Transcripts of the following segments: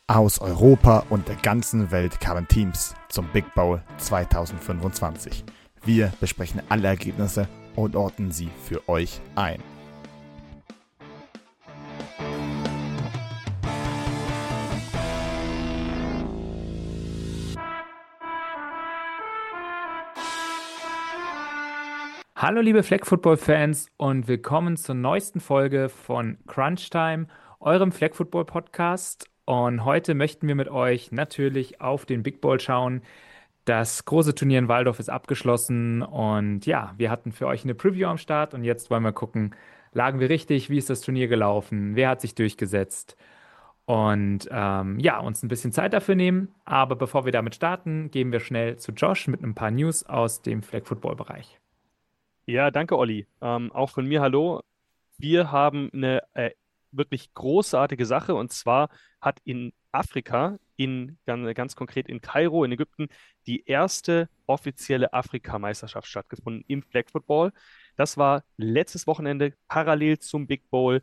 Aus Europa und der ganzen Welt kamen Teams zum Big Bowl 2025. Wir besprechen alle Ergebnisse und ordnen sie für euch ein. Hallo liebe Flag Football Fans und willkommen zur neuesten Folge von Crunch Time, eurem Flag Football Podcast. Und heute möchten wir mit euch natürlich auf den Big Bowl schauen. Das große Turnier in Waldorf ist abgeschlossen und ja, wir hatten für euch eine Preview am Start und jetzt wollen wir gucken, lagen wir richtig, wie ist das Turnier gelaufen, wer hat sich durchgesetzt und ja, uns ein bisschen Zeit dafür nehmen. Aber bevor wir damit starten, gehen wir schnell zu Josh mit ein paar News aus dem Flag Football Bereich. Ja, danke, Olli. Auch von mir hallo. Wir haben eine wirklich großartige Sache, und zwar hat in Afrika, ganz konkret in Kairo, in Ägypten, die erste offizielle Afrikameisterschaft stattgefunden im Flag Football. Das war letztes Wochenende parallel zum Big Bowl.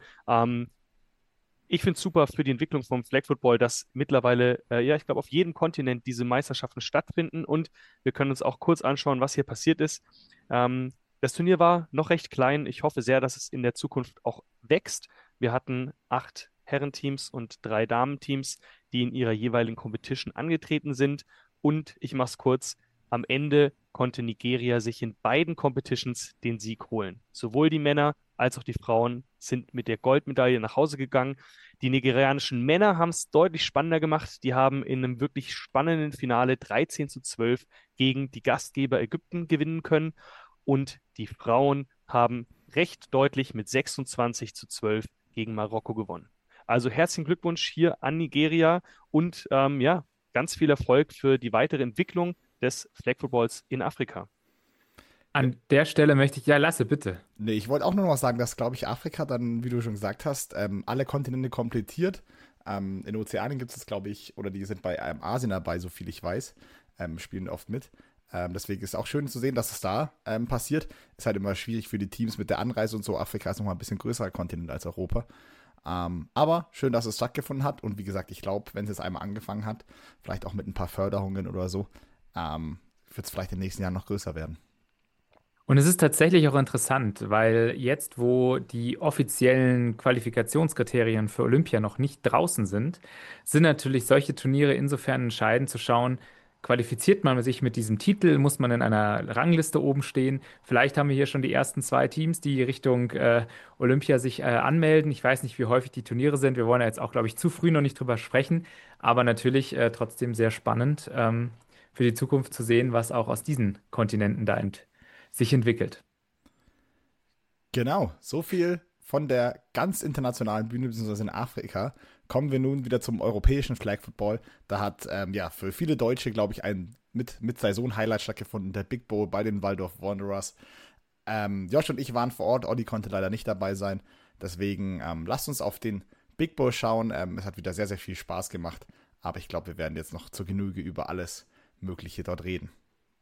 Ich finde es super für die Entwicklung vom Flag Football, dass mittlerweile, ja, ich glaube, auf jedem Kontinent diese Meisterschaften stattfinden, und wir können uns auch kurz anschauen, was hier passiert ist. Das Turnier war noch recht klein. Ich hoffe sehr, dass es in der Zukunft auch wächst. Wir hatten 8 Herrenteams und 3 Damenteams, die in ihrer jeweiligen Competition angetreten sind. Und ich mache es kurz, am Ende konnte Nigeria sich in beiden Competitions den Sieg holen. Sowohl die Männer als auch die Frauen sind mit der Goldmedaille nach Hause gegangen. Die nigerianischen Männer haben es deutlich spannender gemacht. Die haben in einem wirklich spannenden Finale 13:12 gegen die Gastgeber Ägypten gewinnen können. Und die Frauen haben recht deutlich mit 26:12 gegen Marokko gewonnen. Also herzlichen Glückwunsch hier an Nigeria und ja, ganz viel Erfolg für die weitere Entwicklung des Flag Footballs in Afrika. An der Stelle möchte ich, ja, Lasse, bitte. Nee, ich wollte auch nur noch sagen, dass, glaube ich, Afrika dann, wie du schon gesagt hast, alle Kontinente komplettiert. In Ozeanien gibt es, glaube ich, oder die sind bei Asien dabei, so viel ich weiß, spielen oft mit. Deswegen ist es auch schön zu sehen, dass es da passiert. Ist halt immer schwierig für die Teams mit der Anreise und so. Afrika ist nochmal ein bisschen größerer Kontinent als Europa. Aber schön, dass es stattgefunden hat. Und wie gesagt, ich glaube, wenn es jetzt einmal angefangen hat, vielleicht auch mit ein paar Förderungen oder so, wird es vielleicht in den nächsten Jahren noch größer werden. Und es ist tatsächlich auch interessant, weil jetzt, wo die offiziellen Qualifikationskriterien für Olympia noch nicht draußen sind, sind natürlich solche Turniere insofern entscheidend zu schauen, qualifiziert man sich mit diesem Titel, muss man in einer Rangliste oben stehen. Vielleicht haben wir hier schon die ersten 2 Teams, die Richtung Olympia sich anmelden. Ich weiß nicht, wie häufig die Turniere sind. Wir wollen ja jetzt auch, glaube ich, zu früh noch nicht drüber sprechen, aber natürlich trotzdem sehr spannend für die Zukunft zu sehen, was auch aus diesen Kontinenten da sich entwickelt. Genau, so viel von der ganz internationalen Bühne, beziehungsweise in Afrika. Kommen wir nun wieder zum europäischen Flag Football. Da hat ja für viele Deutsche, glaube ich, ein mit Saison-Highlight stattgefunden, der Big Bowl bei den Waldorf Wanderers. Josh und ich waren vor Ort, Olli konnte leider nicht dabei sein. Deswegen lasst uns auf den Big Bowl schauen. Es hat wieder sehr, sehr viel Spaß gemacht. Aber ich glaube, wir werden jetzt noch zur Genüge über alles Mögliche dort reden.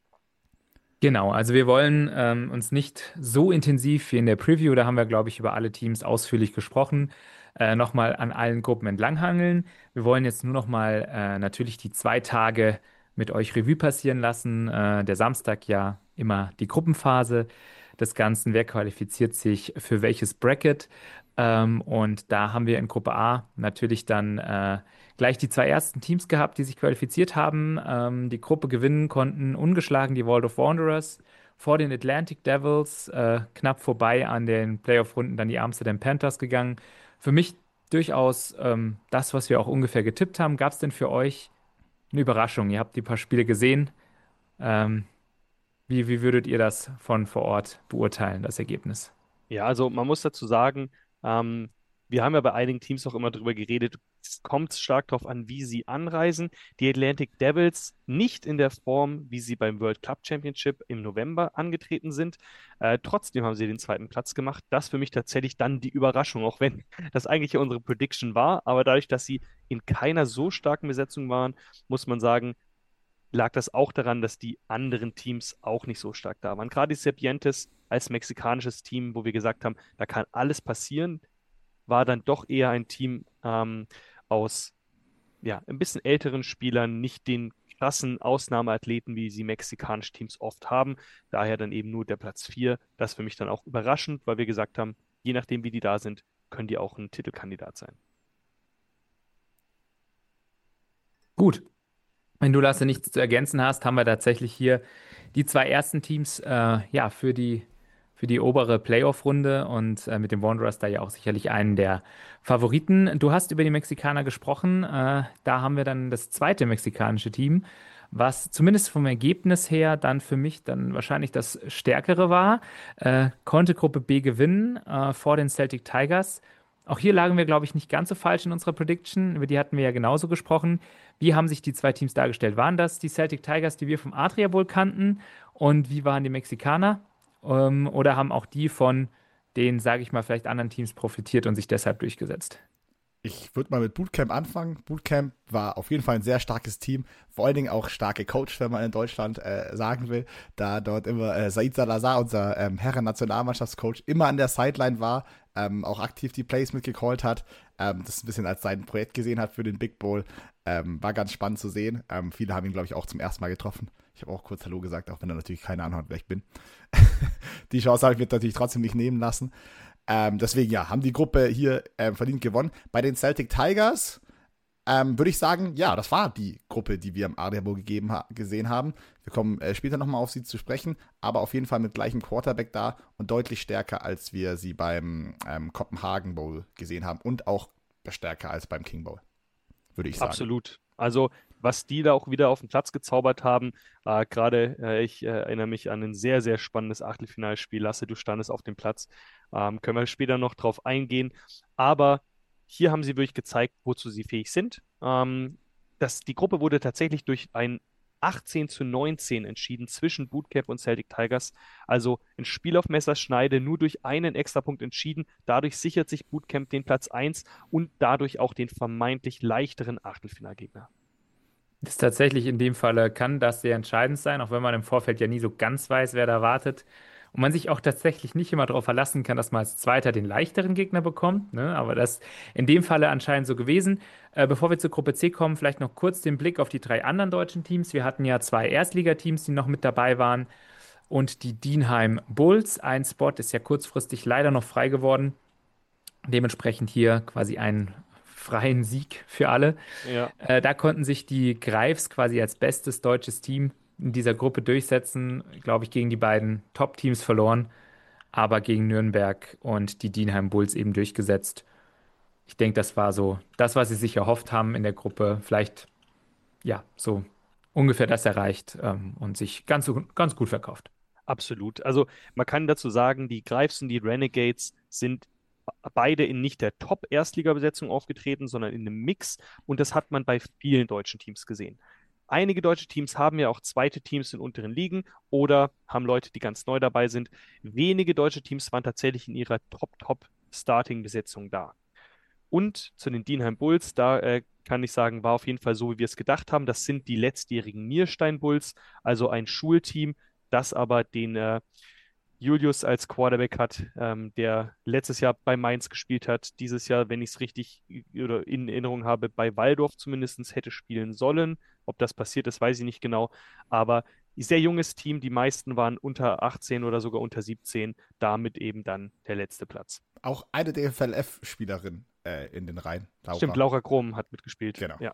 Genau, also wir wollen uns nicht so intensiv wie in der Preview, da haben wir, glaube ich, über alle Teams ausführlich gesprochen, nochmal an allen Gruppen entlanghangeln. Wir wollen jetzt nur nochmal natürlich die 2 Tage mit euch Revue passieren lassen. Der Samstag ja immer die Gruppenphase des Ganzen, wer qualifiziert sich für welches Bracket. Und da haben wir in Gruppe A natürlich dann gleich die 2 ersten Teams gehabt, die sich qualifiziert haben. Die Gruppe gewinnen konnten ungeschlagen die Waldorf Wanderers vor den Atlantic Devils, knapp vorbei an den Playoff-Runden dann die Amsterdam Panthers gegangen. Für mich durchaus das, was wir auch ungefähr getippt haben. Gab es denn für euch eine Überraschung? Ihr habt die paar Spiele gesehen. Ähm, wie würdet ihr das von vor Ort beurteilen, das Ergebnis? Ja, also man muss dazu sagen, ähm, wir haben ja bei einigen Teams auch immer darüber geredet, es kommt stark darauf an, wie sie anreisen. Die Atlantic Devils nicht in der Form, wie sie beim World Club Championship im November angetreten sind. Trotzdem haben sie den 2. Platz gemacht. Das für mich tatsächlich dann die Überraschung, auch wenn das eigentlich ja unsere Prediction war. Aber dadurch, dass sie in keiner so starken Besetzung waren, muss man sagen, lag das auch daran, dass die anderen Teams auch nicht so stark da waren. Gerade die Serpientes als mexikanisches Team, wo wir gesagt haben, da kann alles passieren, war dann doch eher ein Team aus ja, ein bisschen älteren Spielern, nicht den krassen Ausnahmeathleten, wie sie mexikanische Teams oft haben. Daher dann eben nur der Platz 4. Das ist für mich dann auch überraschend, weil wir gesagt haben, je nachdem, wie die da sind, können die auch ein Titelkandidat sein. Gut. Wenn du, Lasse, nichts zu ergänzen hast, haben wir tatsächlich hier die zwei ersten Teams ja, für die obere Playoff-Runde und mit den Wanderers da ja auch sicherlich einen der Favoriten. Du hast über die Mexikaner gesprochen. Da haben wir dann das zweite mexikanische Team, was zumindest vom Ergebnis her dann für mich dann wahrscheinlich das stärkere war. Konnte Gruppe B gewinnen vor den Celtic Tigers. Auch hier lagen wir, glaube ich, nicht ganz so falsch in unserer Prediction. Über die hatten wir ja genauso gesprochen. Wie haben sich die zwei Teams dargestellt? Waren das die Celtic Tigers, die wir vom Adria Bowl kannten? Und wie waren die Mexikaner? Oder haben auch die von den, sage ich mal, vielleicht anderen Teams profitiert und sich deshalb durchgesetzt? Ich würde mal mit Bootcamp anfangen. Bootcamp war auf jeden Fall ein sehr starkes Team, vor allen Dingen auch starke Coach, wenn man in Deutschland sagen will, da dort immer Said Salazar, unser Herren-Nationalmannschaftscoach, immer an der Sideline war, auch aktiv die Plays mitgecallt hat, das ein bisschen als sein Projekt gesehen hat für den Big Bowl. War ganz spannend zu sehen. Viele haben ihn, glaube ich, auch zum ersten Mal getroffen. Ich habe auch kurz Hallo gesagt, auch wenn er natürlich keine Ahnung hat, wer ich bin. Die Chance habe ich mir natürlich trotzdem nicht nehmen lassen. Deswegen, ja, haben die Gruppe hier verdient gewonnen. Bei den Celtic Tigers würde ich sagen, ja, das war die Gruppe, die wir im Adria Bowl gesehen haben. Wir kommen später nochmal auf sie zu sprechen, aber auf jeden Fall mit gleichem Quarterback da und deutlich stärker, als wir sie beim Copenhagen Bowl gesehen haben und auch stärker als beim King Bowl, würde ich sagen. Absolut. Also, was die da auch wieder auf den Platz gezaubert haben, ich erinnere mich an ein sehr, sehr spannendes Achtelfinalspiel. Lasse, du standest auf dem Platz. Können wir später noch drauf eingehen. Aber hier haben sie wirklich gezeigt, wozu sie fähig sind. Die Gruppe wurde tatsächlich durch ein 18:19 entschieden zwischen Bootcamp und Celtic Tigers. Also ein Spiel auf Messerschneide, nur durch einen Extrapunkt entschieden. Dadurch sichert sich Bootcamp den Platz 1 und dadurch auch den vermeintlich leichteren Achtelfinalgegner. Das ist tatsächlich in dem Falle kann das sehr entscheidend sein, auch wenn man im Vorfeld ja nie so ganz weiß, wer da wartet. Und man sich auch tatsächlich nicht immer darauf verlassen kann, dass man als Zweiter den leichteren Gegner bekommt. Ne? Aber das ist in dem Falle anscheinend so gewesen. Bevor wir zur Gruppe C kommen, vielleicht noch kurz den Blick auf die drei anderen deutschen Teams. Wir hatten ja zwei Erstligateams, die noch mit dabei waren. Und die Dienheim Bulls. Ein Spot ist ja kurzfristig leider noch frei geworden. Dementsprechend hier quasi einen freien Sieg für alle. Ja, Da konnten sich die Greifs quasi als bestes deutsches Team in dieser Gruppe durchsetzen. Glaube ich, gegen die beiden Top-Teams verloren, aber gegen Nürnberg und die Dienheim Bulls eben durchgesetzt. Ich denke, das war so das, was sie sich erhofft haben in der Gruppe. Vielleicht, ja, so ungefähr das erreicht und sich ganz gut verkauft. absolut. Also man kann dazu sagen, die Greifs und die Renegades sind beide in nicht der Top-Erstliga-Besetzung aufgetreten, sondern in einem Mix. Und das hat man bei vielen deutschen Teams gesehen. Einige deutsche Teams haben ja auch zweite Teams in unteren Ligen oder haben Leute, die ganz neu dabei sind. Wenige deutsche Teams waren tatsächlich in ihrer Top-Starting-Besetzung da. Und zu den Dienheim Bulls, da kann ich sagen, war auf jeden Fall so, wie wir es gedacht haben. Das sind die letztjährigen Nierstein Bulls, also ein Schulteam, das aber den Julius als Quarterback hat, der letztes Jahr bei Mainz gespielt hat, dieses Jahr, wenn ich es richtig oder in Erinnerung habe, bei Waldorf zumindest hätte spielen sollen. Ob das passiert ist, weiß ich nicht genau. Aber ein sehr junges Team, die meisten waren unter 18 oder sogar unter 17, damit eben dann der letzte Platz. Auch eine DFLF-Spielerin in den Reihen. Stimmt, Laura Krom hat mitgespielt. Genau. Ja.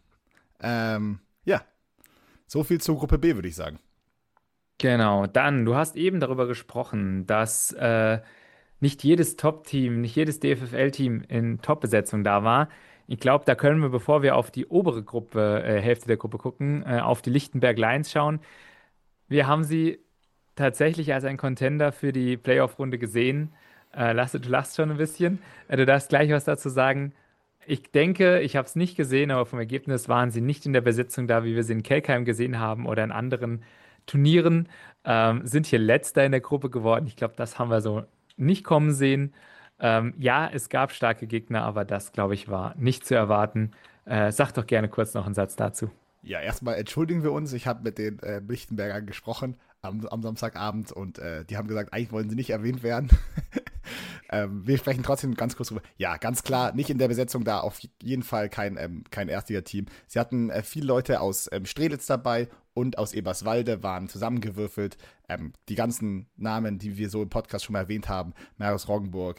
Ja, so viel zur Gruppe B, würde ich sagen. Genau, dann, du hast eben darüber gesprochen, dass nicht jedes Top-Team, nicht jedes DFFL-Team in Top-Besetzung da war. Ich glaube, da können wir, bevor wir auf die obere Gruppe, Hälfte der Gruppe gucken, auf die Lichtenberg Lions schauen. Wir haben sie tatsächlich als ein Contender für die Playoff-Runde gesehen. Lasse, du lachst schon ein bisschen. Du darfst gleich was dazu sagen. Ich denke, ich habe es nicht gesehen, aber vom Ergebnis waren sie nicht in der Besetzung da, wie wir sie in Kelkheim gesehen haben oder in anderen Turnieren. Sind hier Letzter in der Gruppe geworden. Ich glaube, das haben wir so nicht kommen sehen. Ja, es gab starke Gegner, aber das, glaube ich, war nicht zu erwarten. Sag doch gerne kurz noch einen Satz dazu. Ja, erstmal entschuldigen wir uns. Ich habe mit den Lichtenbergern gesprochen am Samstagabend und die haben gesagt, eigentlich wollen sie nicht erwähnt werden. Wir sprechen trotzdem ganz kurz drüber. Ja, ganz klar, nicht in der Besetzung da, auf jeden Fall kein Erstligateam. Sie hatten viele Leute aus Strelitz dabei und aus Eberswalde, waren zusammengewürfelt. Die ganzen Namen, die wir so im Podcast schon mal erwähnt haben, Marius Roggenburg,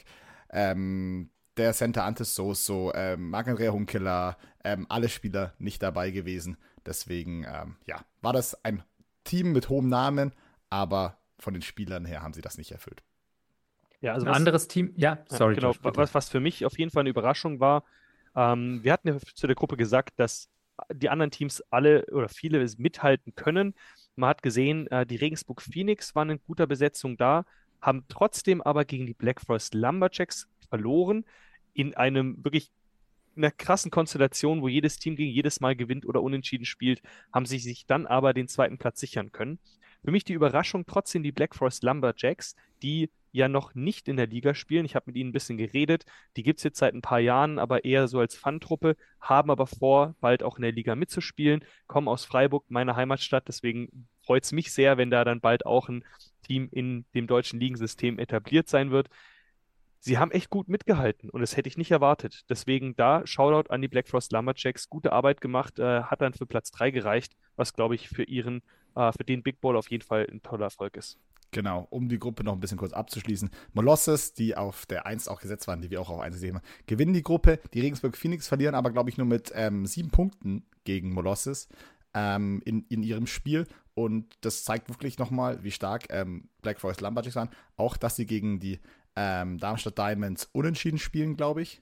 der Center Antes Soso, Marc-Andrea Hunkeler, alle Spieler nicht dabei gewesen. Deswegen, war das ein Team mit hohem Namen, aber von den Spielern her haben sie das nicht erfüllt. Ja, also Ein anderes Team, ja, sorry, genau, Josh, bitte. was für mich auf jeden Fall eine Überraschung war, wir hatten ja zu der Gruppe gesagt, dass die anderen Teams alle oder viele mithalten können. Man hat gesehen, die Regensburg Phoenix waren in guter Besetzung da, haben trotzdem aber gegen die Black Forest Lumberjacks verloren, in einer krassen Konstellation, wo jedes Team gegen jedes Mal gewinnt oder unentschieden spielt, haben sie sich dann aber den zweiten Platz sichern können. Für mich die Überraschung trotzdem die Black Forest Lumberjacks, die ja noch nicht in der Liga spielen. Ich habe mit ihnen ein bisschen geredet. Die gibt es jetzt seit ein paar Jahren, aber eher so als Fun-Truppe, haben aber vor, bald auch in der Liga mitzuspielen, kommen aus Freiburg, meine Heimatstadt. Deswegen freut es mich sehr, wenn da dann bald auch ein Team in dem deutschen Ligensystem etabliert sein wird. Sie haben echt gut mitgehalten und das hätte ich nicht erwartet. Deswegen da Shoutout an die Black Frost Lumberjacks. Gute Arbeit gemacht, hat dann für Platz 3 gereicht, was glaube ich für den Big Bowl auf jeden Fall ein toller Erfolg ist. Genau, um die Gruppe noch ein bisschen kurz abzuschließen. Molosses, die auf der 1 auch gesetzt waren, die wir auch auf 1 gesehen haben, gewinnen die Gruppe. Die Regensburg Phoenix verlieren aber, glaube ich, nur mit 7 Punkten gegen Molosses in ihrem Spiel. Und das zeigt wirklich nochmal, wie stark Black Forest Lumberjacks waren. Auch, dass sie gegen die Darmstadt Diamonds unentschieden spielen, glaube ich.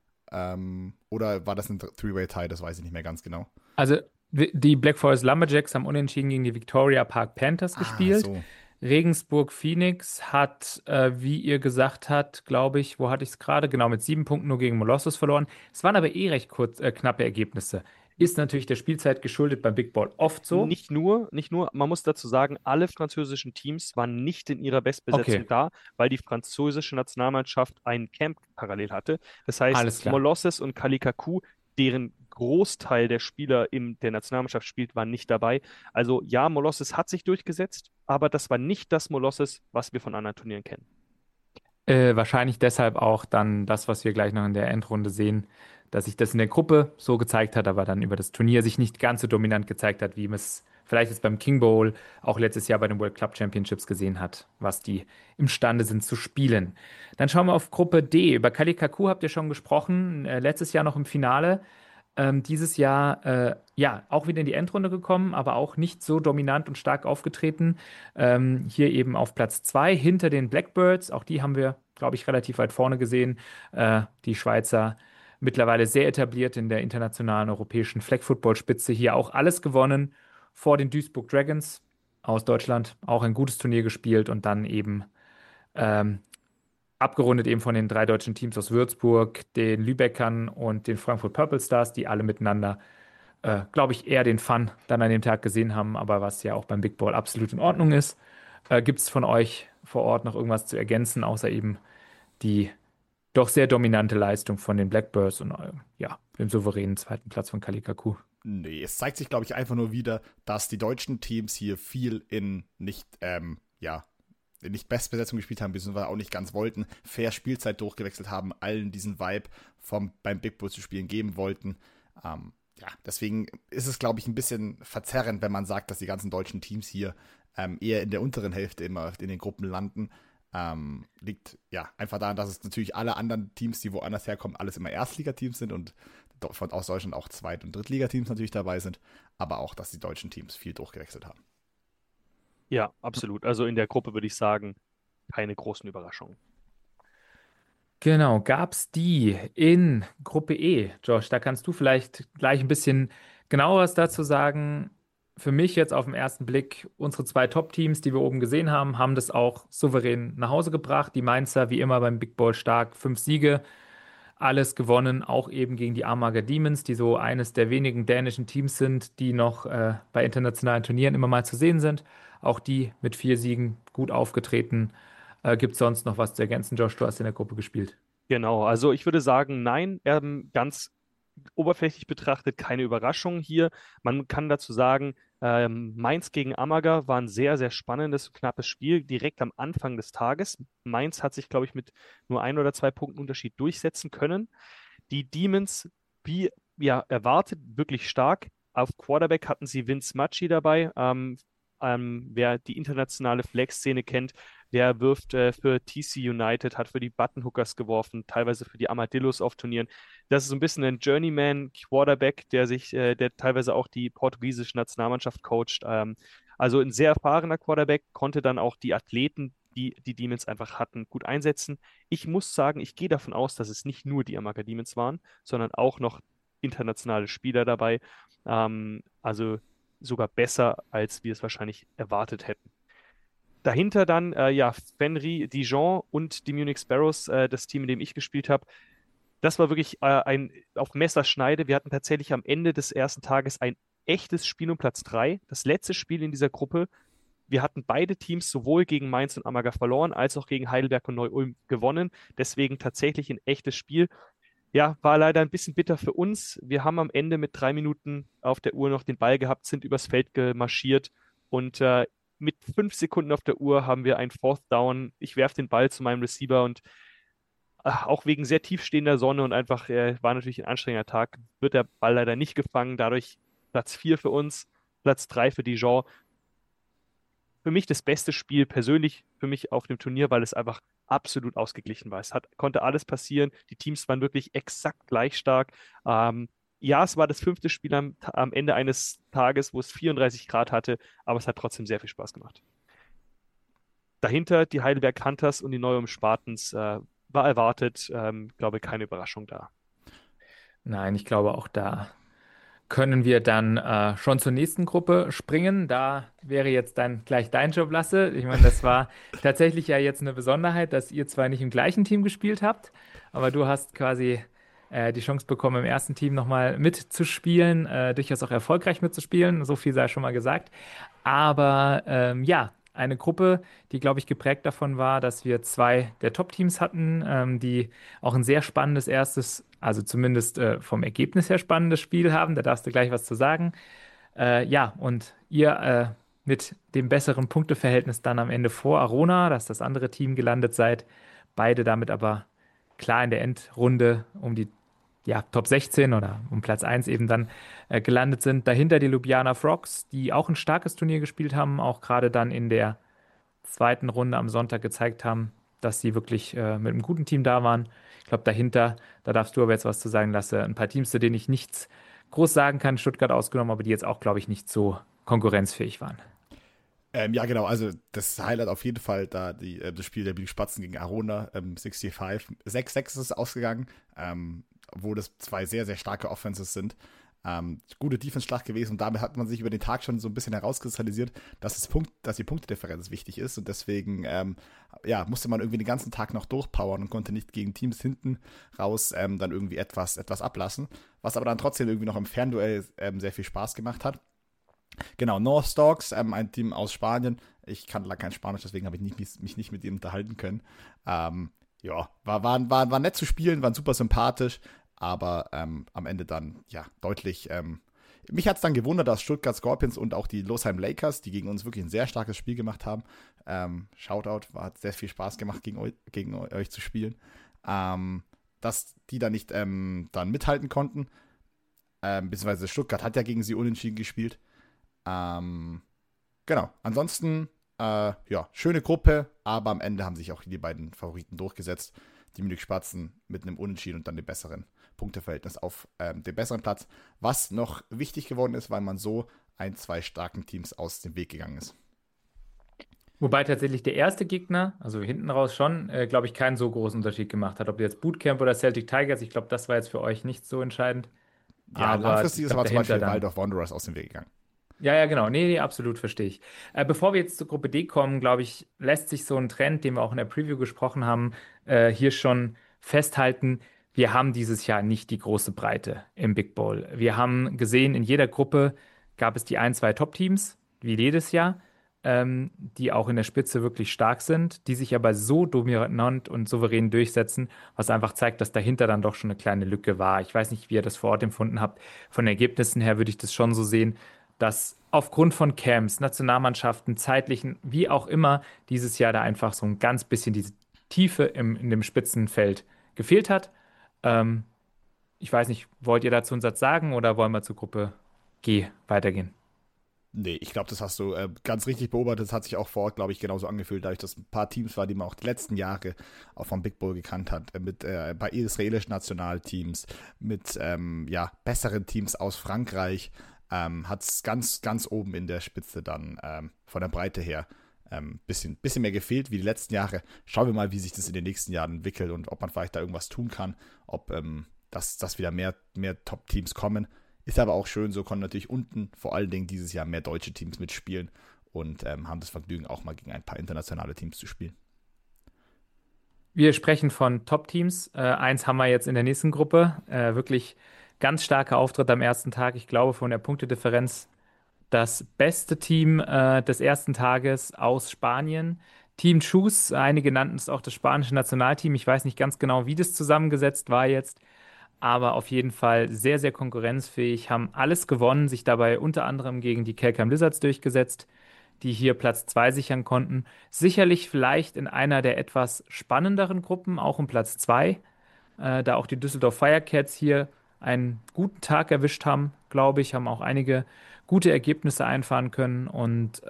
Oder war das ein Three-Way-Tie? Das weiß ich nicht mehr ganz genau. Also die Black Forest Lumberjacks haben unentschieden gegen die Victoria Park Panthers gespielt. So. Regensburg Phoenix hat, wie ihr gesagt habt, glaube ich, wo hatte ich es gerade? Genau, mit 7 Punkten nur gegen Molossus verloren. Es waren aber recht knappe Ergebnisse. Ist natürlich der Spielzeit geschuldet beim Big Ball oft so. Nicht nur, man muss dazu sagen, alle französischen Teams waren nicht in ihrer Bestbesetzung da, weil die französische Nationalmannschaft ein Camp parallel hatte. Das heißt, Molosses und Kalikaku, deren Großteil der Spieler der Nationalmannschaft spielt, waren nicht dabei. Also ja, Molosses hat sich durchgesetzt, aber das war nicht das Molosses, was wir von anderen Turnieren kennen. Wahrscheinlich deshalb auch dann das, was wir gleich noch in der Endrunde sehen, dass sich das in der Gruppe so gezeigt hat, aber dann über das Turnier sich nicht ganz so dominant gezeigt hat, wie man es vielleicht jetzt beim King Bowl auch letztes Jahr bei den World Club Championships gesehen hat, was die imstande sind zu spielen. Dann schauen wir auf Gruppe D. Über Kalikaku habt ihr schon gesprochen, letztes Jahr noch im Finale. Dieses Jahr auch wieder in die Endrunde gekommen, aber auch nicht so dominant und stark aufgetreten. Hier eben auf Platz 2 hinter den Blackbirds. Auch die haben wir, glaube ich, relativ weit vorne gesehen. Die Schweizer mittlerweile sehr etabliert in der internationalen europäischen Flag-Football-Spitze. Hier auch alles gewonnen vor den Duisburg Dragons aus Deutschland. Auch ein gutes Turnier gespielt und dann eben abgerundet eben von den 3 deutschen Teams aus Würzburg, den Lübeckern und den Frankfurt Purple Stars, die alle miteinander, glaube ich, eher den Fun dann an dem Tag gesehen haben, aber was ja auch beim Big Ball absolut in Ordnung ist. Gibt es von euch vor Ort noch irgendwas zu ergänzen, außer eben die doch sehr dominante Leistung von den Blackbirds und dem souveränen 2. Platz von Kalikaku? Nee, es zeigt sich, glaube ich, einfach nur wieder, dass die deutschen Teams hier viel in nicht Bestbesetzung gespielt haben, beziehungsweise auch nicht ganz wollten, fair Spielzeit durchgewechselt haben, allen diesen Vibe beim Big Bull zu spielen geben wollten. Deswegen ist es, glaube ich, ein bisschen verzerrend, wenn man sagt, dass die ganzen deutschen Teams hier eher in der unteren Hälfte immer in den Gruppen landen. Liegt einfach daran, dass es natürlich alle anderen Teams, die woanders herkommen, alles immer Erstligateams sind und aus Deutschland auch Zweit- und Drittligateams natürlich dabei sind, aber auch, dass die deutschen Teams viel durchgewechselt haben. Ja, absolut. Also in der Gruppe würde ich sagen, keine großen Überraschungen. Genau, gab es die in Gruppe E? Josh, da kannst du vielleicht gleich ein bisschen genaueres dazu sagen. Für mich jetzt auf den ersten Blick, unsere 2 Top-Teams, die wir oben gesehen haben, haben das auch souverän nach Hause gebracht. Die Mainzer, wie immer beim Big Ball stark, 5 Siege, alles gewonnen, auch eben gegen die Amager Demons, die so eines der wenigen dänischen Teams sind, die noch bei internationalen Turnieren immer mal zu sehen sind. Auch die mit 4 Siegen gut aufgetreten. Gibt es sonst noch was zu ergänzen, Josh? Du hast in der Gruppe gespielt. Genau, also ich würde sagen, nein, ganz oberflächlich betrachtet keine Überraschung hier. Man kann dazu sagen, Mainz gegen Amager war ein sehr, sehr spannendes, knappes Spiel, direkt am Anfang des Tages. Mainz hat sich, glaube ich, mit nur 1 oder 2 Punkten Unterschied durchsetzen können. Die Demons, wie ja, erwartet, wirklich stark. Auf Quarterback hatten sie Vince Macchi dabei. Wer die internationale Flex-Szene kennt, der wirft für TC United, hat für die Buttonhookers geworfen, teilweise für die Armadillos auf Turnieren. Das ist so ein bisschen ein Journeyman-Quarterback, der teilweise auch die portugiesische Nationalmannschaft coacht. Also ein sehr erfahrener Quarterback, konnte dann auch die Athleten, die die Demons einfach hatten, gut einsetzen. Ich muss sagen, ich gehe davon aus, dass es nicht nur die Amager Demons waren, sondern auch noch internationale Spieler dabei. Also sogar besser, als wir es wahrscheinlich erwartet hätten. Dahinter dann, ja, Fenry, Dijon und die Munich Sparrows, das Team, in dem ich gespielt habe. Das war wirklich ein auf Messerschneide. Wir hatten tatsächlich am Ende des ersten Tages ein echtes Spiel um Platz 3, das letzte Spiel in dieser Gruppe. Wir hatten beide Teams sowohl gegen Mainz und Amager verloren, als auch gegen Heidelberg und Neu-Ulm gewonnen. Deswegen tatsächlich ein echtes Spiel. Ja, war leider ein bisschen bitter für uns. Wir haben am Ende mit 3 Minuten auf der Uhr noch den Ball gehabt, sind übers Feld gemarschiert und mit 5 Sekunden auf der Uhr haben wir ein Fourth Down. Ich werfe den Ball zu meinem Receiver und auch wegen sehr tiefstehender Sonne und einfach war natürlich ein anstrengender Tag, wird der Ball leider nicht gefangen. Dadurch Platz 4 für uns, Platz 3 für Dijon. Für mich das beste Spiel persönlich für mich auf dem Turnier, weil es einfach absolut ausgeglichen war. Konnte alles passieren. Die Teams waren wirklich exakt gleich stark. Ja, es war das 5. Spiel am Ende eines Tages, wo es 34 Grad hatte, aber es hat trotzdem sehr viel Spaß gemacht. Dahinter die Heidelberg Hunters und die Neu-Ulm Spartans war erwartet, glaube keine Überraschung da. Nein, ich glaube auch da können wir dann schon zur nächsten Gruppe springen. Da wäre jetzt dann gleich dein Job, Lasse. Ich meine, das war tatsächlich ja jetzt eine Besonderheit, dass ihr zwar nicht im gleichen Team gespielt habt, aber du hast quasi die Chance bekommen, im ersten Team nochmal mitzuspielen, durchaus auch erfolgreich mitzuspielen. So viel sei schon mal gesagt. Aber ja, eine Gruppe, die, glaube ich, geprägt davon war, dass wir zwei der Top-Teams hatten, die auch ein sehr spannendes erstes, also zumindest vom Ergebnis her spannendes Spiel haben. Da darfst du gleich was zu sagen. Ja, und ihr mit dem besseren Punkteverhältnis dann am Ende vor Arona, dass das andere Team gelandet seid. Beide damit aber klar in der Endrunde um die ja, Top 16 oder um Platz 1 eben dann gelandet sind. Dahinter die Ljubljana Frogs, die auch ein starkes Turnier gespielt haben, auch gerade dann in der zweiten Runde am Sonntag gezeigt haben, dass sie wirklich mit einem guten Team da waren. Ich glaube, dahinter, da darfst du aber jetzt was zu sagen, Lasse, ein paar Teams, zu denen ich nichts groß sagen kann, Stuttgart ausgenommen, aber die jetzt auch, glaube ich, nicht so konkurrenzfähig waren. Ja, genau, also das Highlight auf jeden Fall da das Spiel der Biel Spatzen gegen Arona, 65. 6-6 ist es ausgegangen, wo das zwei sehr, sehr starke Offenses sind. Gute Defense-Schlacht gewesen und damit hat man sich über den Tag schon so ein bisschen herauskristallisiert, dass die Punktedifferenz wichtig ist und deswegen ja, musste man irgendwie den ganzen Tag noch durchpowern und konnte nicht gegen Teams hinten raus dann irgendwie etwas ablassen, was aber dann trotzdem irgendwie noch im Fernduell sehr viel Spaß gemacht hat. Genau, North Stalks, ein Team aus Spanien. Ich kann leider kein Spanisch, deswegen habe ich mich nicht mit ihm unterhalten können. Ja, war nett zu spielen, waren super sympathisch, aber am Ende dann, ja, deutlich. Mich hat es dann gewundert, dass Stuttgart Scorpions und auch die Losheim Lakers, die gegen uns wirklich ein sehr starkes Spiel gemacht haben. Shoutout, hat sehr viel Spaß gemacht, gegen euch zu spielen. Dass die da nicht dann mithalten konnten. Beziehungsweise Stuttgart hat ja gegen sie unentschieden gespielt. Genau, ansonsten, ja, schöne Gruppe, aber am Ende haben sich auch die beiden Favoriten durchgesetzt. Die Munich Spatzen mit einem Unentschieden und dann dem besseren Punkteverhältnis auf dem besseren Platz. Was noch wichtig geworden ist, weil man so zwei starken Teams aus dem Weg gegangen ist. Wobei tatsächlich der erste Gegner, also hinten raus schon, glaube ich, keinen so großen Unterschied gemacht hat. Ob jetzt Bootcamp oder Celtic Tigers, ich glaube, das war jetzt für euch nicht so entscheidend. Ja, aber langfristig ist aber zum Beispiel dann, Waldorf Wanderers aus dem Weg gegangen. ja, ja, genau. Nee, absolut, verstehe ich. Bevor wir jetzt zur Gruppe D kommen, glaube ich, lässt sich so ein Trend, den wir auch in der Preview gesprochen haben, hier schon festhalten. Wir haben dieses Jahr nicht die große Breite im Big Bowl. Wir haben gesehen, in jeder Gruppe gab es die ein, zwei Top-Teams, wie jedes Jahr, die auch in der Spitze wirklich stark sind, die sich aber so dominant und souverän durchsetzen, was einfach zeigt, dass dahinter dann doch schon eine kleine Lücke war. Ich weiß nicht, wie ihr das vor Ort empfunden habt. Von den Ergebnissen her würde ich das schon so sehen. dass aufgrund von Camps, Nationalmannschaften, zeitlichen, wie auch immer, dieses Jahr da einfach so ein ganz bisschen diese Tiefe in dem Spitzenfeld gefehlt hat. Ähm, Ich weiß nicht, wollt ihr dazu einen Satz sagen oder wollen wir zur Gruppe G weitergehen? Nee, ich glaube, das hast du ganz richtig beobachtet. Das hat sich auch vor Ort, glaube ich, genauso angefühlt, dadurch, dass ein paar Teams war, die man auch die letzten Jahre auch vom Big Bowl gekannt hat. Mit bei israelischen Nationalteams, mit ja, besseren Teams aus Frankreich, hat es ganz, ganz oben in der Spitze dann von der Breite her bisschen mehr gefehlt wie die letzten Jahre. Schauen wir mal, wie sich das in den nächsten Jahren entwickelt und ob man vielleicht da irgendwas tun kann, ob dass wieder mehr Top-Teams kommen. Ist aber auch schön, so konnten natürlich unten vor allen Dingen dieses Jahr mehr deutsche Teams mitspielen und haben das Vergnügen, auch mal gegen ein paar internationale Teams zu spielen. Wir sprechen von Top-Teams. Eins haben wir jetzt in der nächsten Gruppe. Wirklich ganz starker Auftritt am ersten Tag. Ich glaube, von der Punktedifferenz das beste Team des ersten Tages aus Spanien. Team Chus, einige nannten es auch das spanische Nationalteam. Ich weiß nicht ganz genau, wie das zusammengesetzt war jetzt, aber auf jeden Fall sehr, sehr konkurrenzfähig, haben alles gewonnen, sich dabei unter anderem gegen die Kelkam Lizards durchgesetzt, die hier Platz 2 sichern konnten. Sicherlich vielleicht in einer der etwas spannenderen Gruppen, auch um Platz 2, da auch die Düsseldorf Firecats hier einen guten Tag erwischt haben, glaube ich, haben auch einige gute Ergebnisse einfahren können und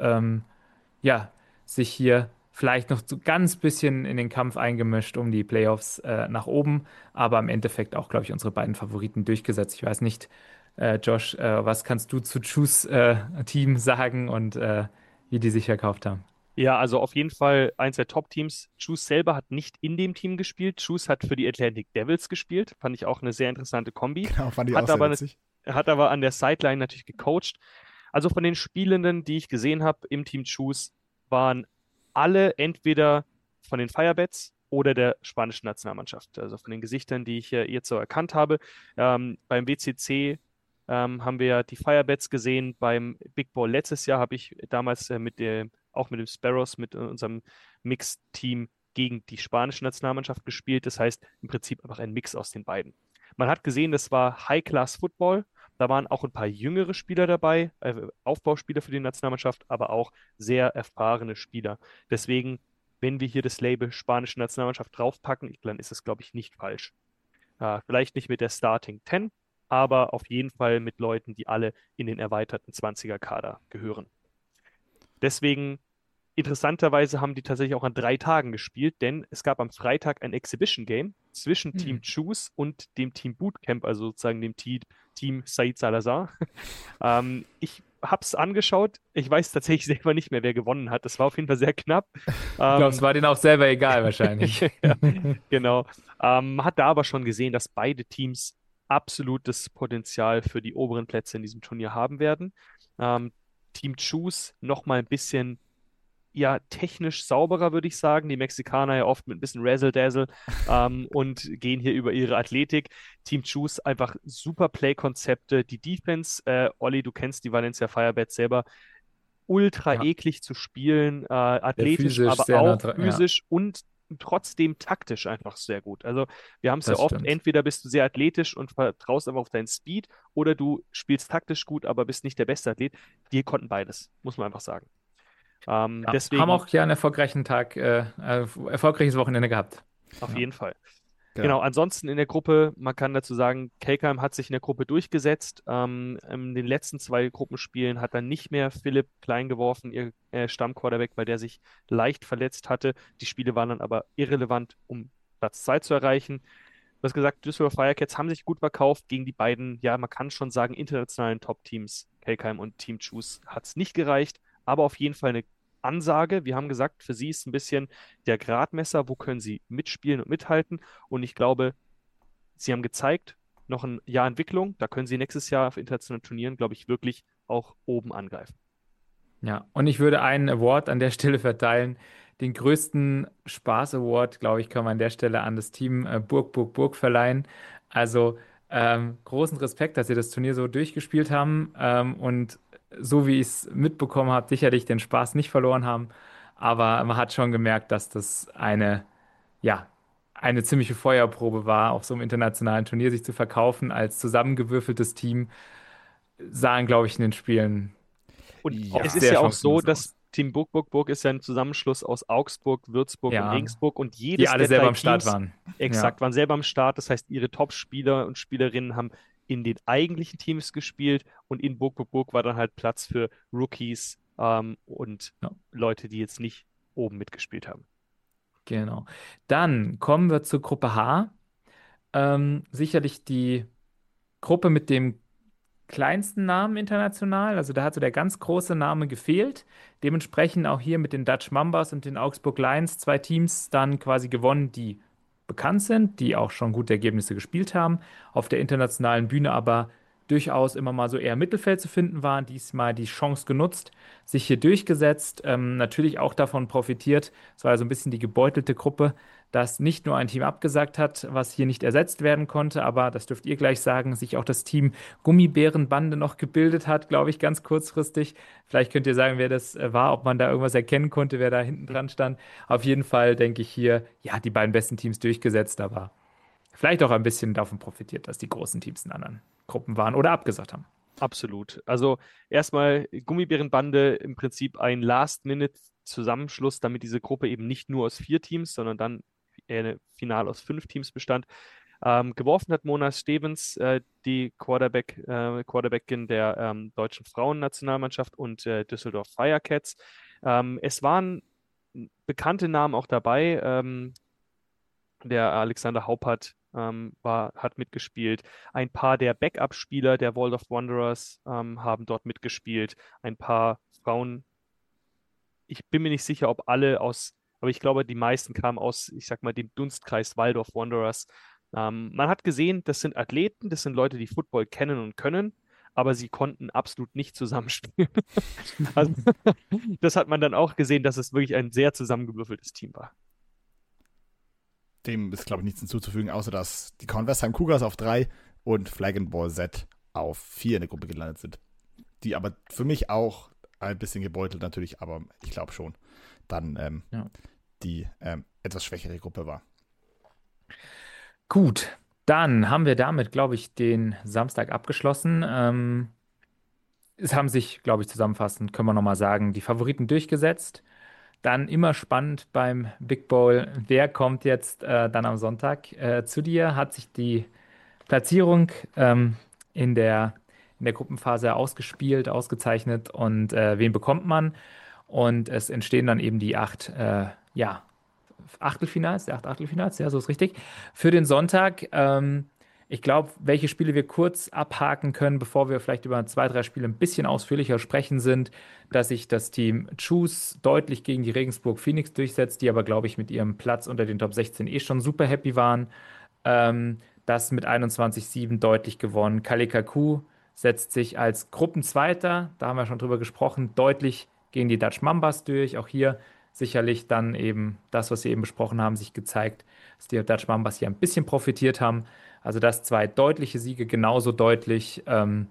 ja, sich hier vielleicht noch so ganz bisschen in den Kampf eingemischt um die Playoffs nach oben, aber im Endeffekt auch, glaube ich, unsere beiden Favoriten durchgesetzt. Ich weiß nicht, Josh, was kannst du zu Choose Team sagen und wie die sich verkauft haben? Ja, also auf jeden Fall eins der Top-Teams. Choose selber hat nicht in dem Team gespielt. Choose hat für die Atlantic Devils gespielt. Fand ich auch eine sehr interessante Kombi. Genau, fand ich auch Hat sehr aber, witzig. hat aber an der Sideline natürlich gecoacht. Also von den Spielenden, die ich gesehen habe im Team Choose, waren alle entweder von den Firebats oder der spanischen Nationalmannschaft. Also von den Gesichtern, die ich jetzt so erkannt habe. Beim WCC haben wir ja die Firebats gesehen. Beim Big Ball letztes Jahr habe ich damals auch mit dem Sparrows, mit unserem Mixed-Team gegen die spanische Nationalmannschaft gespielt. Das heißt im Prinzip einfach ein Mix aus den beiden. Man hat gesehen, das war High-Class-Football. Da waren auch ein paar jüngere Spieler dabei, Aufbauspieler für die Nationalmannschaft, aber auch sehr erfahrene Spieler. Deswegen, wenn wir hier das Label spanische Nationalmannschaft draufpacken, dann ist es, glaube ich, nicht falsch. Vielleicht nicht mit der Starting 10, aber auf jeden Fall mit Leuten, die alle in den erweiterten 20er-Kader gehören. Deswegen, interessanterweise haben die tatsächlich auch an 3 Tagen gespielt, denn es gab am Freitag ein Exhibition Game zwischen Hm. Team Choose und dem Team Bootcamp, also sozusagen dem Team Said Salazar. Ich habe es angeschaut. Ich weiß tatsächlich selber nicht mehr, wer gewonnen hat. Das war auf jeden Fall sehr knapp. Ich glaube, es Ähm, war denen auch selber egal wahrscheinlich. ja, genau. Hat da aber schon gesehen, dass beide Teams absolutes Potenzial für die oberen Plätze in diesem Turnier haben werden. Ähm, Team Choose noch mal ein bisschen ja technisch sauberer, würde ich sagen. Die Mexikaner ja oft mit ein bisschen Razzle-Dazzle und gehen hier über ihre Athletik. Team Choose einfach super Play-Konzepte. Die Defense, Olli, du kennst die Valencia Firebats selber, ultra Ja, eklig zu spielen, sehr athletisch, physisch, aber sehr nah auch dran. Ja, physisch und trotzdem taktisch einfach sehr gut. Also wir haben es ja das oft, stimmt. entweder bist du sehr athletisch und vertraust einfach auf deinen Speed oder du spielst taktisch gut, aber bist nicht der beste Athlet. Die konnten beides, muss man einfach sagen. Ja, haben Deswegen auch ja einen erfolgreichen Tag, erfolgreiches Wochenende gehabt. auf Ja. jeden Fall. Genau. Genau, ansonsten in der Gruppe, man kann dazu sagen, Kelkheim hat sich in der Gruppe durchgesetzt. In den letzten 2 Gruppenspielen hat dann nicht mehr Philipp Klein geworfen, ihr Stammquarterback, weil der sich leicht verletzt hatte. Die Spiele waren dann aber irrelevant, um Platz 2 zu erreichen. Du hast gesagt, Düsseldorf Firecats haben sich gut verkauft gegen die beiden, ja, man kann schon sagen, internationalen Top-Teams. Kelkheim und Team Choose hat es nicht gereicht, aber auf jeden Fall eine Ansage. Wir haben gesagt, für sie ist ein bisschen der Gradmesser, wo können sie mitspielen und mithalten. Und ich glaube, sie haben gezeigt, noch ein Jahr Entwicklung, da können sie nächstes Jahr auf internationalen Turnieren, glaube ich, wirklich auch oben angreifen. Ja, und ich würde einen Award an der Stelle verteilen. Den größten Spaß-Award, glaube ich, kann man an der Stelle an das Team Burg verleihen. Also großen Respekt, dass sie das Turnier so durchgespielt haben und so wie ich es mitbekommen habe, sicherlich den Spaß nicht verloren haben. Aber man hat schon gemerkt, dass das ja, eine ziemliche Feuerprobe war, auf so einem internationalen Turnier sich zu verkaufen als zusammengewürfeltes Team sahen, glaube ich, in den Spielen Und oft es ist Ja, sehr ja auch so, chancenlos dass aus. Team Burg ist ja ein Zusammenschluss aus Augsburg, Würzburg und Ja, Regensburg und die jedes alle der selber drei am Start Teams waren. Ja, exakt waren selber am Start. Das heißt, ihre Top-Spieler und Spielerinnen haben in den eigentlichen Teams gespielt und in Burg war dann halt Platz für Rookies und ja, Leute, die jetzt nicht oben mitgespielt haben. genau. Dann kommen wir zur Gruppe H. Sicherlich die Gruppe mit dem kleinsten Namen international. Also da hat so der ganz große Name gefehlt. Dementsprechend auch hier mit den Dutch Mambas und den Augsburg Lions zwei Teams dann quasi gewonnen, die bekannt sind, die auch schon gute Ergebnisse gespielt haben. Auf der internationalen Bühne aber durchaus immer mal so eher Mittelfeld zu finden waren. Diesmal die Chance genutzt, sich hier durchgesetzt. Natürlich auch davon profitiert. Es war ja so ein bisschen die gebeutelte Gruppe, dass nicht nur ein Team abgesagt hat, was hier nicht ersetzt werden konnte, aber das dürft ihr gleich sagen, sich auch das Team Gummibärenbande noch gebildet hat, glaube ich, ganz kurzfristig. Vielleicht könnt ihr sagen, wer das war, ob man da irgendwas erkennen konnte, wer da hinten dran stand. Auf jeden Fall denke ich hier, ja, die beiden besten Teams durchgesetzt, aber vielleicht auch ein bisschen davon profitiert, dass die großen Teams in anderen Gruppen waren oder abgesagt haben. Absolut. Also erstmal Gummibärenbande im Prinzip ein Last-Minute-Zusammenschluss, damit diese Gruppe eben nicht nur aus 4 Teams, sondern dann ein Final aus 5 Teams bestand. Geworfen hat Mona Stevens, die Quarterbackin der deutschen Frauennationalmannschaft und Düsseldorf Firecats. Es waren bekannte Namen auch dabei. Der Alexander Haupert hat mitgespielt. Ein paar der Backup-Spieler der World of Wanderers haben dort mitgespielt. Ein paar Frauen. Ich bin mir nicht sicher, ob alle aber ich glaube, die meisten kamen aus, ich sag mal, dem Dunstkreis Waldorf Wanderers. Man hat gesehen, das sind Athleten, das sind Leute, die Football kennen und können, aber sie konnten absolut nicht zusammenspielen. Also, das hat man dann auch gesehen, dass es wirklich ein sehr zusammengewürfeltes Team war. Dem ist, glaube ich, nichts hinzuzufügen, außer dass die Conversheim Cougars auf 3 und Flag and Ball Z auf 4 in der Gruppe gelandet sind. Die aber für mich auch ein bisschen gebeutelt natürlich, aber ich glaube schon, dann Ja. die etwas schwächere Gruppe war. Gut, dann haben wir damit, glaube ich, den Samstag abgeschlossen. Es haben sich, glaube ich, zusammenfassend, können wir nochmal sagen, die Favoriten durchgesetzt. Dann immer spannend beim Big Bowl, wer kommt jetzt dann am Sonntag zu dir? Hat sich die Platzierung in der Gruppenphase ausgespielt, ausgezeichnet und wen bekommt man? Und es entstehen dann eben die ja, Achtelfinals, der 8 Achtelfinals, ja, so ist richtig. Für den Sonntag, ich glaube, welche Spiele wir kurz abhaken können, bevor wir vielleicht über 2, 3 Spiele ein bisschen ausführlicher sprechen, sind, dass sich das Team Choose deutlich gegen die Regensburg Phoenix durchsetzt, die aber, glaube ich, mit ihrem Platz unter den Top 16 eh schon super happy waren. Das mit 21:7 deutlich gewonnen. Kalikaku setzt sich als Gruppenzweiter, da haben wir schon drüber gesprochen, deutlich gegen die Dutch Mambas durch. Auch hier sicherlich dann eben das, was wir eben besprochen haben, sich gezeigt, dass die Dutch Mambas hier ein bisschen profitiert haben. Also das 2 deutliche Siege, genauso deutlich.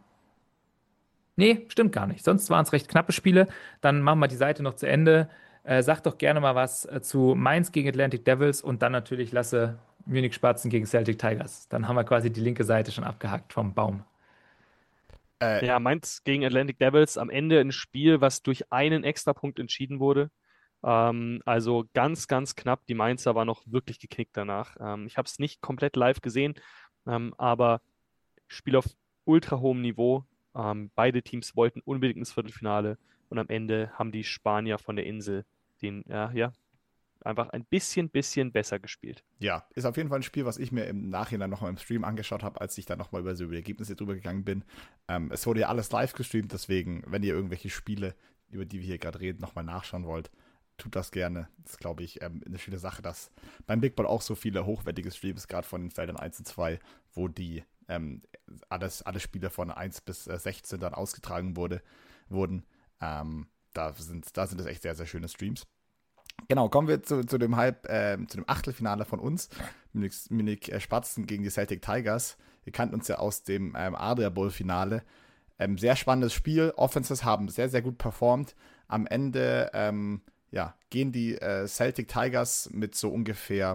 Nee, stimmt gar nicht. Sonst waren es recht knappe Spiele. Dann machen wir die Seite noch zu Ende. Sag doch gerne mal was zu Mainz gegen Atlantic Devils und dann natürlich Lasse Munich Spatzen gegen Celtic Tigers. Dann haben wir quasi die linke Seite schon abgehakt vom Baum. Äh, Ja, Mainz gegen Atlantic Devils am Ende ein Spiel, was durch einen Extrapunkt entschieden wurde. Also ganz, ganz knapp. Die Mainzer war noch wirklich geknickt danach. Ich habe es nicht komplett live gesehen, aber Spiel auf ultra hohem Niveau. Beide Teams wollten unbedingt ins Viertelfinale und am Ende haben die Spanier von der Insel den, ja, einfach ein bisschen besser gespielt. ja, ist auf jeden Fall ein Spiel, was ich mir im Nachhinein nochmal im Stream angeschaut habe, als ich dann nochmal über so die Ergebnisse drüber gegangen bin. Es wurde ja alles live gestreamt, deswegen, wenn ihr irgendwelche Spiele, über die wir hier gerade reden, nochmal nachschauen wollt, tut das gerne. Das ist, glaube ich, eine schöne Sache, dass beim Big Ball auch so viele hochwertige Streams, gerade von den Feldern 1 und 2, wo die alle Spiele von 1 bis 16 dann ausgetragen wurden. Da sind das echt sehr, sehr schöne Streams. Genau, kommen wir zu dem Achtelfinale von uns. Munich Spatzen gegen die Celtic Tigers. Ihr kannt uns ja aus dem Adria Bowl-Finale. Sehr spannendes Spiel. Offenses haben sehr, sehr gut performt. Am Ende gehen die Celtic Tigers mit so ungefähr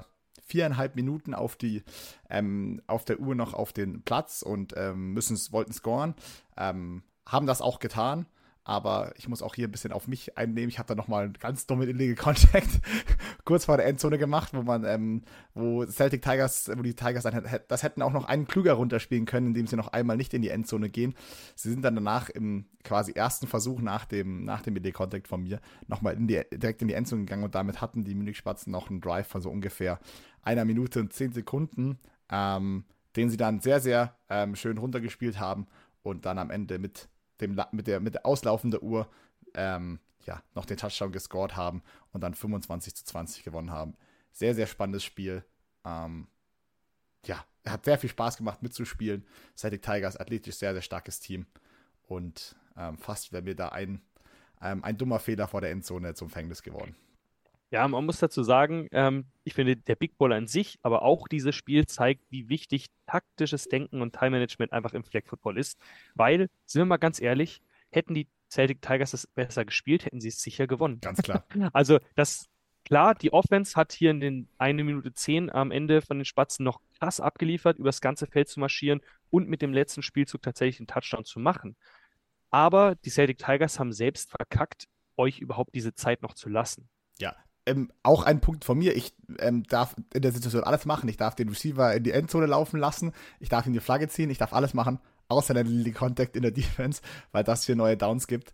4,5 Minuten auf der Uhr noch auf den Platz und wollten scoren. Haben das auch getan. Aber ich muss auch hier ein bisschen auf mich einnehmen. Ich habe da nochmal einen ganz dummen Illegal Contact kurz vor der Endzone gemacht, wo die Tigers das hätten auch noch einen klüger runterspielen können, indem sie noch einmal nicht in die Endzone gehen. Sie sind dann danach im quasi ersten Versuch nach dem Illegal Contact von mir nochmal direkt in die Endzone gegangen und damit hatten die Munich Spatzen noch einen Drive von so ungefähr 1 Minute und 10 Sekunden, den sie dann sehr, sehr schön runtergespielt haben und dann am Ende mit der auslaufenden Uhr noch den Touchdown gescored haben und dann 25-20 gewonnen haben. Sehr, sehr spannendes Spiel. Hat sehr viel Spaß gemacht mitzuspielen. Celtic Tigers, athletisch sehr, sehr starkes Team. Und fast wäre mir da ein dummer Fehler vor der Endzone zum Verhängnis geworden. Ja, man muss dazu sagen, ich finde, der Big Ball an sich, aber auch dieses Spiel zeigt, wie wichtig taktisches Denken und Time-Management einfach im Flag Football ist. Weil, sind wir mal ganz ehrlich, hätten die Celtic Tigers das besser gespielt, hätten sie es sicher gewonnen. Ganz klar. Also, klar, die Offense hat hier in den 1 Minute 10 am Ende von den Spatzen noch krass abgeliefert, übers ganze Feld zu marschieren und mit dem letzten Spielzug tatsächlich einen Touchdown zu machen. Aber die Celtic Tigers haben selbst verkackt, euch überhaupt diese Zeit noch zu lassen. Ja, auch ein Punkt von mir, ich darf in der Situation alles machen. Ich darf den Receiver in die Endzone laufen lassen, ich darf ihm die Flagge ziehen, ich darf alles machen, außer den Illegal Contact in der Defense, weil das hier neue Downs gibt.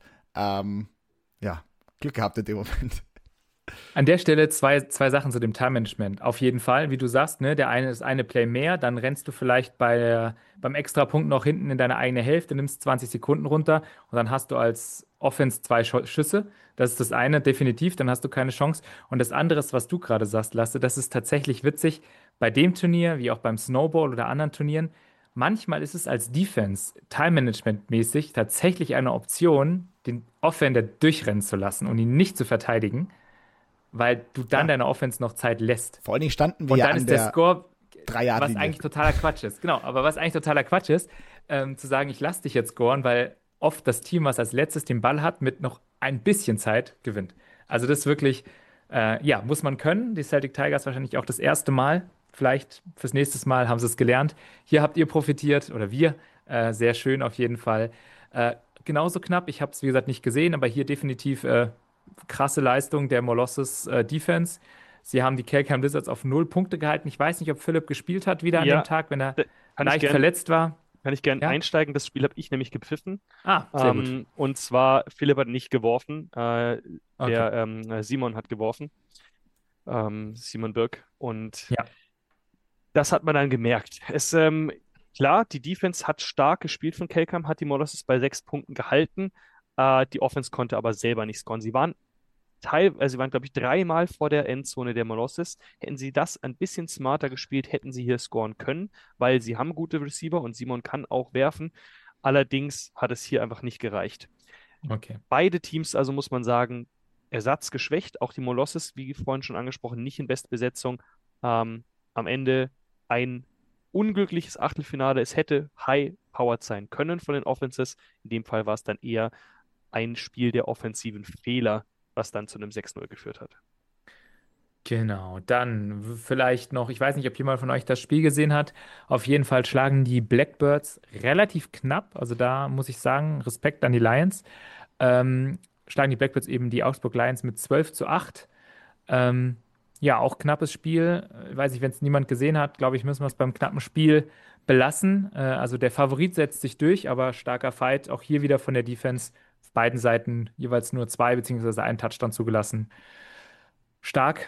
Glück gehabt in dem Moment. An der Stelle zwei Sachen zu dem Time-Management. Auf jeden Fall, wie du sagst, ne, das eine Play mehr, dann rennst du vielleicht beim Extrapunkt noch hinten in deine eigene Hälfte, nimmst 20 Sekunden runter und dann hast du als Offense 2 Schüsse. Das ist das eine, definitiv, dann hast du keine Chance. Und das andere ist, was du gerade sagst, Lasse, das ist tatsächlich witzig. Bei dem Turnier, wie auch beim Snowball oder anderen Turnieren, manchmal ist es als Defense, Time-Management-mäßig, tatsächlich eine Option, den Offender durchrennen zu lassen und ihn nicht zu verteidigen, weil du dann deiner Offense noch Zeit lässt. Vor allen Dingen standen wir und ja dann an ist der der Score, 3-Yard-Linie. was eigentlich totaler Quatsch ist. Genau, aber was eigentlich totaler Quatsch ist, zu sagen, ich lasse dich jetzt scoren, weil oft das Team, was als letztes den Ball hat, mit noch ein bisschen Zeit gewinnt. Also das ist wirklich, muss man können. Die Celtic Tigers wahrscheinlich auch das erste Mal. Vielleicht fürs nächste Mal haben sie es gelernt. Hier habt ihr profitiert, oder wir. Sehr schön auf jeden Fall. Genauso knapp, ich habe es wie gesagt nicht gesehen, aber hier definitiv krasse Leistung der Molossus Defense. Sie haben die Kelkham Lizards auf 0 Punkte gehalten. Ich weiß nicht, ob Philipp gespielt hat wieder an dem Tag, wenn er leicht verletzt war. Kann ich gerne einsteigen. Das Spiel habe ich nämlich gepfiffen. Sehr gut. Und zwar, Philipp hat nicht geworfen. Okay. Simon hat geworfen. Simon Birk. Und Ja. das hat man dann gemerkt. Klar, die Defense hat stark gespielt von Kelkham, hat die Molossus bei 6 Punkten gehalten. Die Offense konnte aber selber nicht scoren. Sie waren, glaube ich, 3-mal vor der Endzone der Molossus. Hätten sie das ein bisschen smarter gespielt, hätten sie hier scoren können, weil sie haben gute Receiver und Simon kann auch werfen. Allerdings hat es hier einfach nicht gereicht. Okay. Beide Teams, also muss man sagen, ersatzgeschwächt. Auch die Molossus, wie vorhin schon angesprochen, nicht in Bestbesetzung. Am Ende ein unglückliches Achtelfinale. Es hätte high-powered sein können von den Offenses. In dem Fall war es dann eher ein Spiel der offensiven Fehler, was dann zu einem 6-0 geführt hat. Genau, dann vielleicht noch, ich weiß nicht, ob jemand von euch das Spiel gesehen hat. Auf jeden Fall schlagen die Blackbirds relativ knapp. Also da muss ich sagen, Respekt an die Lions. Schlagen die Blackbirds eben die Augsburg Lions mit 12-8. Auch knappes Spiel. Ich weiß nicht, wenn es niemand gesehen hat, glaube ich, müssen wir es beim knappen Spiel belassen. Also der Favorit setzt sich durch, aber starker Fight. Auch hier wieder von der Defense. Auf beiden Seiten jeweils nur 2 beziehungsweise einen Touchdown zugelassen. Stark.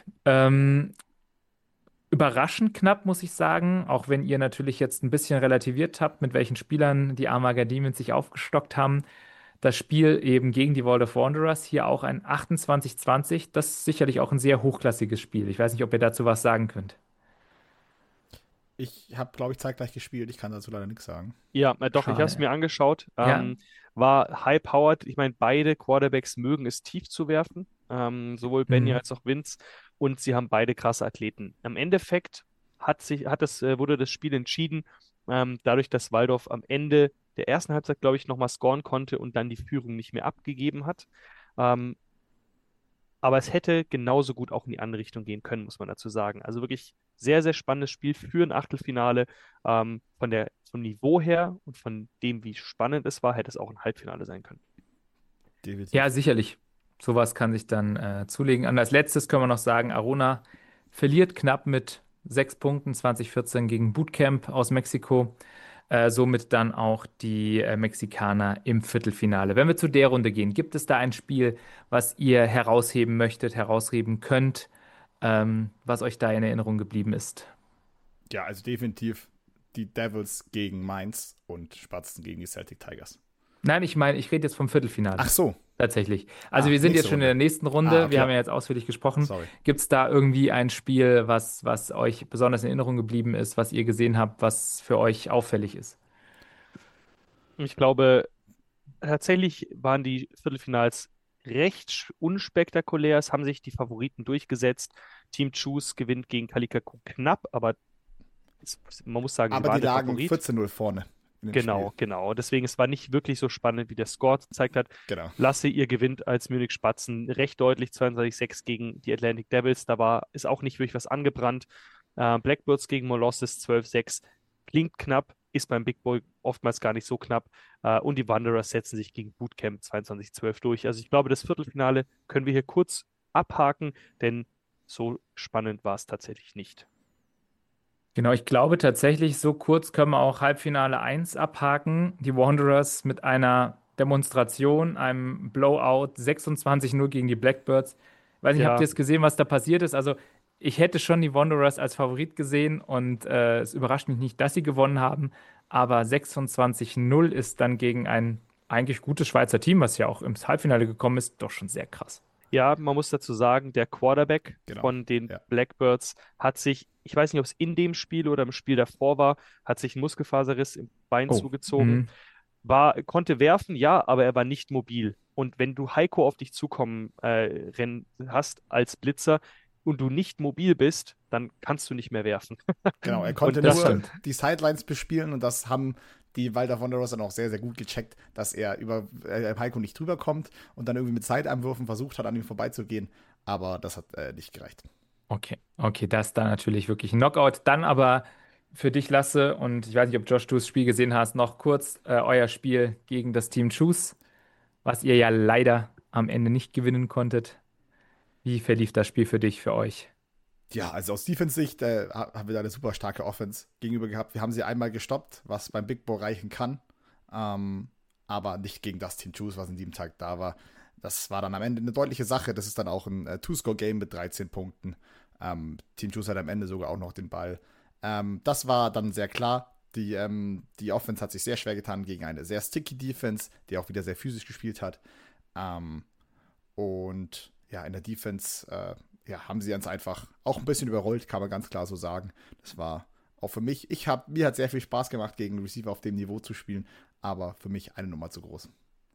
Überraschend knapp, muss ich sagen, auch wenn ihr natürlich jetzt ein bisschen relativiert habt, mit welchen Spielern die Armager Demons sich aufgestockt haben. Das Spiel eben gegen die World of Wanderers, hier auch ein 28-20. Das ist sicherlich auch ein sehr hochklassiges Spiel. Ich weiß nicht, ob ihr dazu was sagen könnt. Ich habe, glaube ich, zeitgleich gespielt. Ich kann dazu leider nichts sagen. Ja, doch, ich Schade. habe es mir angeschaut. Ja. War high-powered. Ich meine, beide Quarterbacks mögen es tief zu werfen. Sowohl Benny als auch Vince. Und sie haben beide krasse Athleten. Im Endeffekt wurde das Spiel entschieden, dadurch, dass Waldorf am Ende der ersten Halbzeit, glaube ich, nochmal scoren konnte und dann die Führung nicht mehr abgegeben hat. Aber es hätte genauso gut auch in die andere Richtung gehen können, muss man dazu sagen. Also wirklich sehr, sehr spannendes Spiel für ein Achtelfinale. Vom Niveau her und von dem, wie spannend es war, hätte es auch ein Halbfinale sein können. Ja, Definitiv. sicherlich. Sowas kann sich dann zulegen. Und als letztes können wir noch sagen, Arona verliert knapp mit 6 Punkten 2014 gegen Bootcamp aus Mexiko. Somit dann auch die Mexikaner im Viertelfinale. Wenn wir zu der Runde gehen, gibt es da ein Spiel, was ihr herausheben möchtet, herausheben könnt, was euch da in Erinnerung geblieben ist? Ja, also definitiv die Devils gegen Mainz und Spatzen gegen die Celtic Tigers. Nein, ich meine, ich rede jetzt vom Viertelfinale. Ach so. Tatsächlich. Also wir sind Nächste jetzt schon in Runde. der nächsten Runde. Wir Okay. haben ja jetzt ausführlich gesprochen. Sorry. Gibt es da irgendwie ein Spiel, was euch besonders in Erinnerung geblieben ist, was ihr gesehen habt, was für euch auffällig ist? Ich glaube, tatsächlich waren die Viertelfinals recht unspektakulär. Es haben sich die Favoriten durchgesetzt. Team Choose gewinnt gegen Kalikaku knapp, aber man muss sagen, sie Aber die waren der lagen Favorit. 14-0 vorne in dem Genau, Spiel. genau. Deswegen, es war nicht wirklich so spannend, wie der Score gezeigt hat. Genau. Lasse ihr gewinnt als Munich Spatzen recht deutlich 22-6 gegen die Atlantic Devils. Ist auch nicht wirklich was angebrannt. Blackbirds gegen Molosses 12-6. Klingt knapp, ist beim Big Boy oftmals gar nicht so knapp. Und die Wanderers setzen sich gegen Bootcamp 22-12 durch. Also ich glaube, das Viertelfinale können wir hier kurz abhaken, denn so spannend war es tatsächlich nicht. Genau, ich glaube tatsächlich, so kurz können wir auch Halbfinale 1 abhaken. Die Wanderers mit einer Demonstration, einem Blowout 26-0 gegen die Blackbirds. Weiß nicht, habt ihr Ja, es gesehen, was da passiert ist? Also, ich hätte schon die Wanderers als Favorit gesehen und es überrascht mich nicht, dass sie gewonnen haben. Aber 26-0 ist dann gegen ein eigentlich gutes Schweizer Team, was ja auch ins Halbfinale gekommen ist, doch schon sehr krass. Ja, man muss dazu sagen, der Quarterback Genau. von den Ja. Blackbirds hat sich, ich weiß nicht, ob es in dem Spiel oder im Spiel davor war, hat sich einen Muskelfaserriss im Bein Oh. zugezogen. Konnte werfen, ja, aber er war nicht mobil. Und wenn du Heiko auf dich zukommen rennen hast als Blitzer und du nicht mobil bist, dann kannst du nicht mehr werfen. Genau, er konnte Und Das das, nur stimmt. die Sidelines bespielen und das haben die Wilder Wanderers dann auch sehr, sehr gut gecheckt, dass er über Heiko nicht drüber kommt und dann irgendwie mit Seiteinwürfen versucht hat, an ihm vorbeizugehen. Aber das hat nicht gereicht. Okay, das ist dann natürlich wirklich ein Knockout. Dann aber für dich, Lasse, und ich weiß nicht, ob Josh, du das Spiel gesehen hast, noch kurz euer Spiel gegen das Team Choose, was ihr ja leider am Ende nicht gewinnen konntet. Wie verlief das Spiel für dich, für euch? Ja, also aus Defense-Sicht haben wir da eine super starke Offense gegenüber gehabt. Wir haben sie einmal gestoppt, was beim Big Boy reichen kann. Aber nicht gegen das Team Choose, was in diesem Tag da war. Das war dann am Ende eine deutliche Sache. Das ist dann auch ein Two-Score-Game mit 13 Punkten. Team Choose hat am Ende sogar auch noch den Ball. Das war dann sehr klar. Die Offense hat sich sehr schwer getan gegen eine sehr sticky Defense, die auch wieder sehr physisch gespielt hat. Und ja, in der Defense ja, haben sie ganz einfach auch ein bisschen überrollt, kann man ganz klar so sagen. Das war auch für mich, mir hat sehr viel Spaß gemacht, gegen Receiver auf dem Niveau zu spielen, aber für mich eine Nummer zu groß.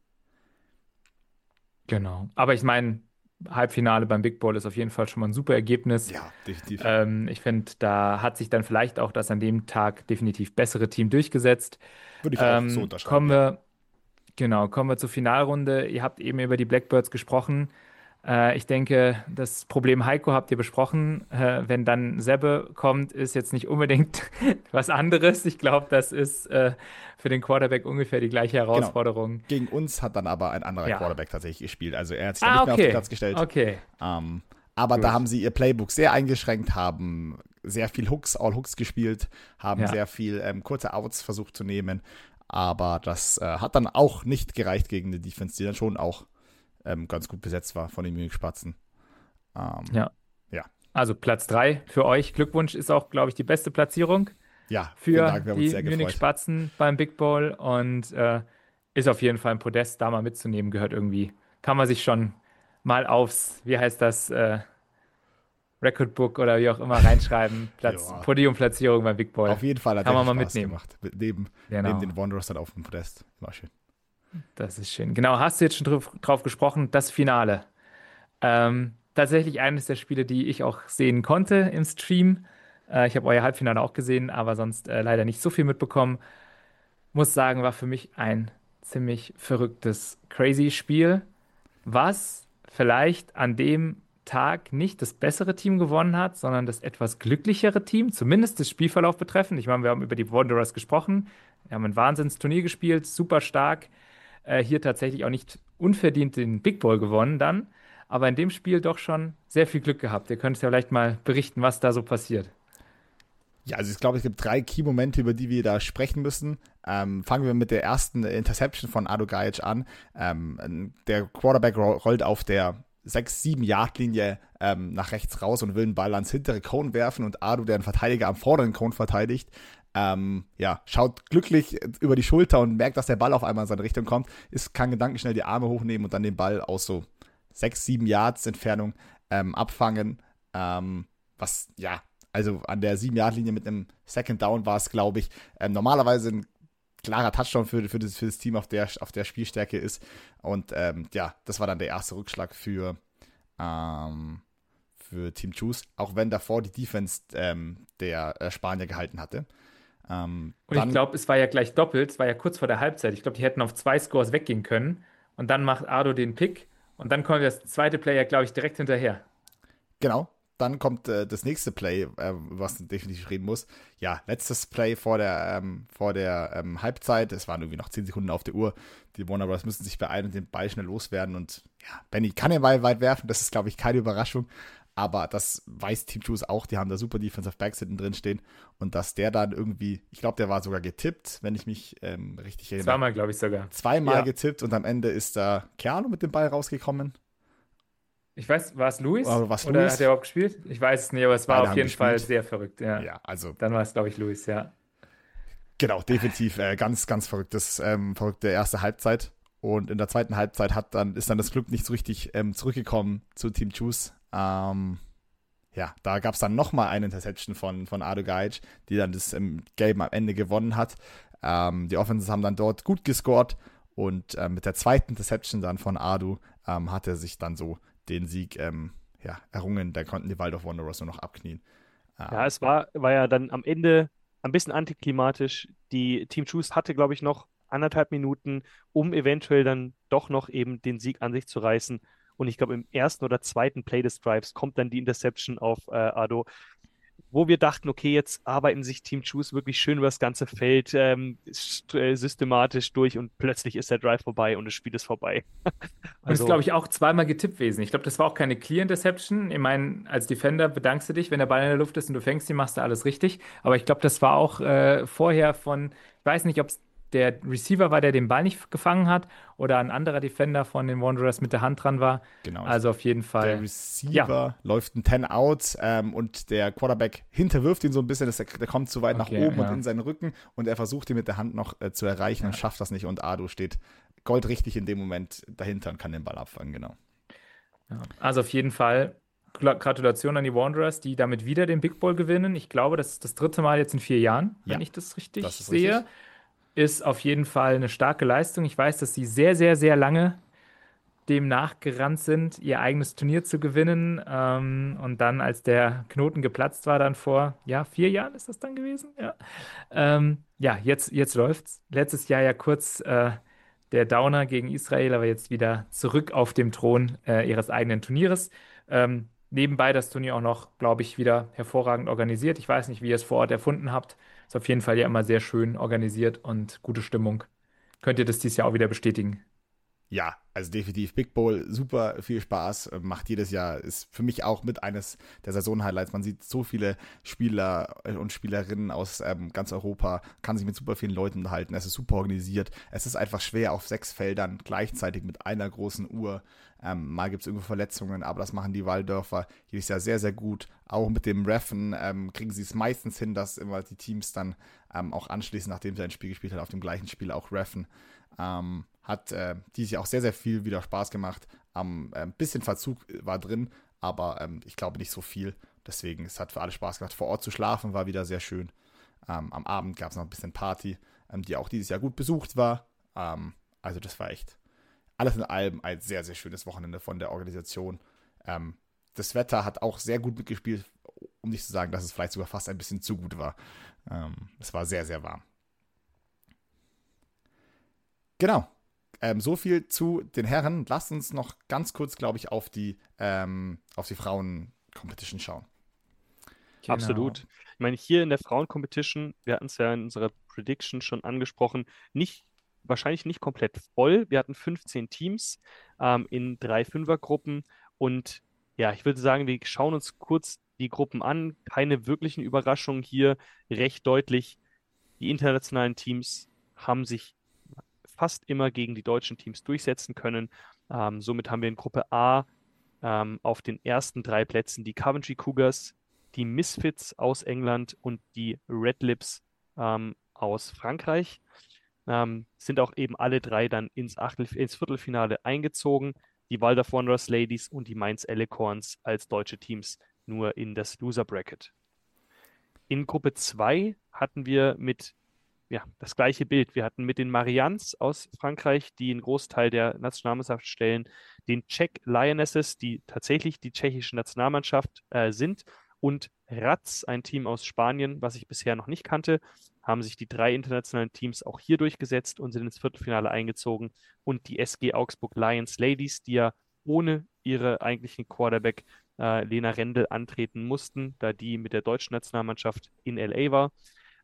Genau. Aber ich meine, Halbfinale beim Big Ball ist auf jeden Fall schon mal ein super Ergebnis. Ja, definitiv. Ich finde, da hat sich dann vielleicht auch das an dem Tag definitiv bessere Team durchgesetzt. Würde ich auch so unterschreiben. Kommen wir zur Finalrunde. Ihr habt eben über die Blackbirds gesprochen. Ich denke, das Problem Heiko habt ihr besprochen. Wenn dann Sebbe kommt, ist jetzt nicht unbedingt was anderes. Ich glaube, das ist für den Quarterback ungefähr die gleiche Herausforderung. Gegen uns hat dann aber ein anderer Ja. Quarterback tatsächlich gespielt. Also er hat sich dann nicht mehr auf Okay. den Platz gestellt. Okay. Aber Gut. da haben sie ihr Playbook sehr eingeschränkt, haben sehr viel All Hooks gespielt, haben Ja. sehr viel kurze Outs versucht zu nehmen. Aber das hat dann auch nicht gereicht gegen eine Defense, die dann schon auch ganz gut besetzt war von den Munich Spatzen. Ja. Ja. Also Platz 3 für euch. Glückwunsch, ist auch, glaube ich, die beste Platzierung Ja, vielen für Dank, wir haben uns die sehr Munich gefreut. Spatzen beim Big Bowl und ist auf jeden Fall ein Podest, da mal mitzunehmen, gehört irgendwie. Kann man sich schon mal aufs, wie heißt das, Recordbook oder wie auch immer reinschreiben. Ja. Podiumplatzierung beim Big Bowl. Auf jeden Fall hat Kann er man mal Spaß mitnehmen. gemacht. Neben Genau. den Wanderers dann auf dem Podest. War schön. Das ist schön. Genau, hast du jetzt schon drauf gesprochen, das Finale. Tatsächlich eines der Spiele, die ich auch sehen konnte im Stream. Ich habe euer Halbfinale auch gesehen, aber sonst leider nicht so viel mitbekommen. Muss sagen, war für mich ein ziemlich verrücktes, crazy Spiel, was vielleicht an dem Tag nicht das bessere Team gewonnen hat, sondern das etwas glücklichere Team, zumindest das Spielverlauf betreffend. Ich meine, wir haben über die Wanderers gesprochen. Wir haben ein Wahnsinnsturnier gespielt, super stark. Hier tatsächlich auch nicht unverdient den Big Ball gewonnen dann, aber in dem Spiel doch schon sehr viel Glück gehabt. Ihr könnt ja vielleicht mal berichten, was da so passiert. Ja, also ich glaube, es gibt 3 Key-Momente, über die wir da sprechen müssen. Fangen wir mit der ersten Interception von Ado Gajic an. Der Quarterback rollt auf der 6-7-Yard-Linie nach rechts raus und will den Ball ans hintere Cone werfen und Ado, der einen Verteidiger am vorderen Cone verteidigt, schaut glücklich über die Schulter und merkt, dass der Ball auf einmal in seine Richtung kommt, kann gedankenschnell die Arme hochnehmen und dann den Ball aus so 6-7 Yards Entfernung abfangen. Also an der 7-Yard-Linie mit einem Second Down war es, glaube ich, normalerweise ein klarer Touchdown für das Team auf der Spielstärke ist. Und das war dann der erste Rückschlag für Team Choose, auch wenn davor die Defense der Spanier gehalten hatte. Und ich glaube, es war ja gleich doppelt, es war ja kurz vor der Halbzeit. Ich glaube, die hätten auf 2 Scores weggehen können. Und dann macht Ado den Pick. Und dann kommt das zweite Play ja, glaube ich, direkt hinterher. Genau. Dann kommt das nächste Play, was definitiv reden muss. Ja, letztes Play vor der Halbzeit. Es waren irgendwie noch 10 Sekunden auf der Uhr. Die Wanderers müssen sich beeilen und den Ball schnell loswerden. Und ja, Benny kann den Ball weit werfen. Das ist, glaube ich, keine Überraschung. Aber das weiß Team Choose auch. Die haben da super Defensive Backs hinten drin stehen. Und dass der dann irgendwie, ich glaube, der war sogar getippt, wenn ich mich richtig erinnere. Zweimal, glaube ich sogar. Zweimal getippt und am Ende ist da Keanu mit dem Ball rausgekommen. Ich weiß, war es Luis? Oder hat er überhaupt gespielt? Ich weiß es nicht, aber es war Beide auf jeden haben gespielt. Fall sehr verrückt. Ja, Ja, also. Dann war es, glaube ich, Luis, ja. Genau, definitiv ganz, ganz verrückte erste Halbzeit. Und in der zweiten Halbzeit ist dann das Glück nicht so richtig zurückgekommen zu Team Choose. Da gab es dann nochmal eine Interception von Ado Gajic, die dann das Game am Ende gewonnen hat. Die Offenses haben dann dort gut gescored und mit der zweiten Interception dann von Ado hat er sich dann so den Sieg errungen. Da konnten die Waldorf Wanderers nur noch abknien. Es war ja dann am Ende ein bisschen antiklimatisch. Die Team Choose hatte, glaube ich, noch 1,5 Minuten, um eventuell dann doch noch eben den Sieg an sich zu reißen. Und ich glaube, im ersten oder zweiten Play des Drives kommt dann die Interception auf Ado, wo wir dachten, okay, jetzt arbeiten sich Team Choose wirklich schön über das ganze Feld systematisch durch und plötzlich ist der Drive vorbei und das Spiel ist vorbei. Und ist, glaube ich, auch zweimal getippt gewesen. Ich glaube, das war auch keine Clear Interception. Ich meine, als Defender bedankst du dich, wenn der Ball in der Luft ist und du fängst ihn, machst du alles richtig. Aber ich glaube, das war auch vorher ich weiß nicht, ob es der Receiver war, der den Ball nicht gefangen hat oder ein anderer Defender von den Wanderers mit der Hand dran war. Genau. Also auf jeden Fall. Der Receiver läuft ein 10 out und der Quarterback hinterwirft ihn so ein bisschen, der kommt zu weit nach oben und in seinen Rücken und er versucht ihn mit der Hand noch zu erreichen und schafft das nicht und Ado steht goldrichtig in dem Moment dahinter und kann den Ball abfangen, genau. Ja. Also auf jeden Fall Gratulation an die Wanderers, die damit wieder den Big Bowl gewinnen. Ich glaube, das ist das 3. Mal jetzt in 4 Jahren, wenn ich das richtig sehe. Richtig. Ist auf jeden Fall eine starke Leistung. Ich weiß, dass sie sehr, sehr, sehr lange dem nachgerannt sind, ihr eigenes Turnier zu gewinnen. Und dann, als der Knoten geplatzt war, dann vor 4 Jahren ist das dann gewesen. Ja, jetzt läuft's. Letztes Jahr ja kurz der Downer gegen Israel, aber jetzt wieder zurück auf dem Thron ihres eigenen Turnieres. Nebenbei das Turnier auch noch, glaube ich, wieder hervorragend organisiert. Ich weiß nicht, wie ihr es vor Ort erfunden habt. Ist auf jeden Fall ja immer sehr schön organisiert und gute Stimmung. Könnt ihr das dieses Jahr auch wieder bestätigen? Ja, also definitiv Big Bowl, super viel Spaß, macht jedes Jahr, ist für mich auch mit eines der Saison-Highlights. Man sieht so viele Spieler und Spielerinnen aus ganz Europa, kann sich mit super vielen Leuten unterhalten, es ist super organisiert. Es ist einfach schwer auf 6 Feldern gleichzeitig mit einer großen Uhr. Mal gibt es irgendwo Verletzungen, aber das machen die Waldörfer jedes Jahr sehr, sehr gut. Auch mit dem Reffen kriegen sie es meistens hin, dass immer die Teams dann auch anschließend, nachdem sie ein Spiel gespielt haben, auf dem gleichen Spiel auch reffen. Hat dieses Jahr auch sehr, sehr viel wieder Spaß gemacht. Ein bisschen Verzug war drin, aber ich glaube nicht so viel. Deswegen, es hat für alle Spaß gemacht. Vor Ort zu schlafen war wieder sehr schön. Am Abend gab es noch ein bisschen Party, die auch dieses Jahr gut besucht war. Also das war echt alles in allem ein sehr, sehr schönes Wochenende von der Organisation. Das Wetter hat auch sehr gut mitgespielt, um nicht zu sagen, dass es vielleicht sogar fast ein bisschen zu gut war. Es war sehr, sehr warm. Genau. so viel zu den Herren. Lasst uns noch ganz kurz, glaube ich, auf die Frauen-Competition schauen. Genau. Absolut. Ich meine, hier in der Frauen-Competition, wir hatten es ja in unserer Prediction schon angesprochen, wahrscheinlich nicht komplett voll. Wir hatten 15 Teams in 3 Fünfergruppen und ja, ich würde sagen, wir schauen uns kurz die Gruppen an. Keine wirklichen Überraschungen hier, recht deutlich. Die internationalen Teams haben sich fast immer gegen die deutschen Teams durchsetzen können. Somit haben wir in Gruppe A auf den ersten 3 Plätzen die Coventry Cougars, die Misfits aus England und die Red Lips aus Frankreich. Sind auch eben alle 3 dann ins Viertelfinale eingezogen. Die Waldorf Wanderers Ladies und die Mainz Alicorns als deutsche Teams nur in das Loser Bracket. In Gruppe 2 hatten wir das gleiche Bild. Wir hatten mit den Marians aus Frankreich, die einen Großteil der Nationalmannschaft stellen, den Czech Lionesses, die tatsächlich die tschechische Nationalmannschaft sind, und Rats, ein Team aus Spanien, was ich bisher noch nicht kannte, haben sich die 3 internationalen Teams auch hier durchgesetzt und sind ins Viertelfinale eingezogen. Und die SG Augsburg Lions Ladies, die ja ohne ihre eigentlichen Quarterback Lena Rendel antreten mussten, da die mit der deutschen Nationalmannschaft in LA war.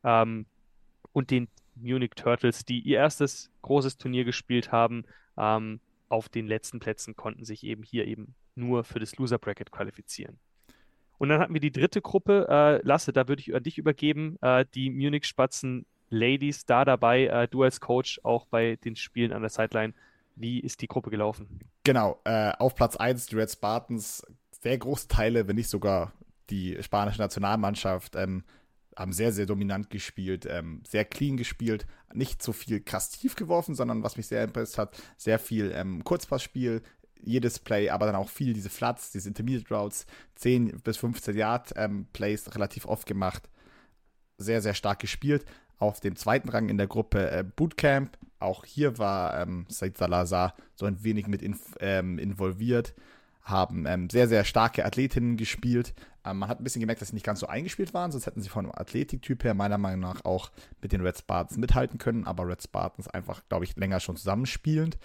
Und den Munich Turtles, die ihr erstes großes Turnier gespielt haben, auf den letzten Plätzen konnten sich eben nur für das Loser Bracket qualifizieren. Und dann hatten wir die dritte Gruppe. Lasse, da würde ich an dich übergeben. Die Munich Spatzen Ladies da dabei, du als Coach auch bei den Spielen an der Sideline. Wie ist die Gruppe gelaufen? Genau, auf Platz 1 die Red Spartans, sehr große Teile, wenn nicht sogar die spanische Nationalmannschaft, haben sehr, sehr dominant gespielt, sehr clean gespielt, nicht so viel krass tief geworfen, sondern was mich sehr impressiert hat, sehr viel Kurzpassspiel, jedes Play, aber dann auch viel diese Flats, diese Intermediate Routes, 10 bis 15 Yard Plays relativ oft gemacht, sehr, sehr stark gespielt. Auf dem zweiten Rang in der Gruppe Bootcamp, auch hier war Said Salazar so ein wenig mit involviert, haben sehr, sehr starke Athletinnen gespielt. Man hat ein bisschen gemerkt, dass sie nicht ganz so eingespielt waren, sonst hätten sie von dem Athletiktyp her meiner Meinung nach auch mit den Red Spartans mithalten können, aber Red Spartans einfach, glaube ich, länger schon zusammenspielend.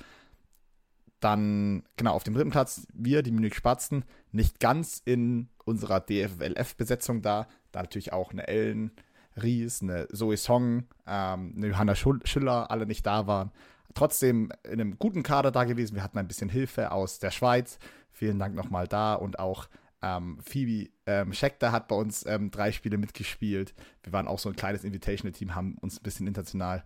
Dann, genau, auf dem 3. Platz, wir, die Munich Spatzen, nicht ganz in unserer DFLF-Besetzung da natürlich auch eine Ellen Ries, eine Zoe Song, eine Johanna Schüller, alle nicht da waren. Trotzdem in einem guten Kader da gewesen. Wir hatten ein bisschen Hilfe aus der Schweiz. Vielen Dank nochmal da. Und auch Phoebe Scheckter hat bei uns 3 Spiele mitgespielt. Wir waren auch so ein kleines Invitational-Team, haben uns ein bisschen international,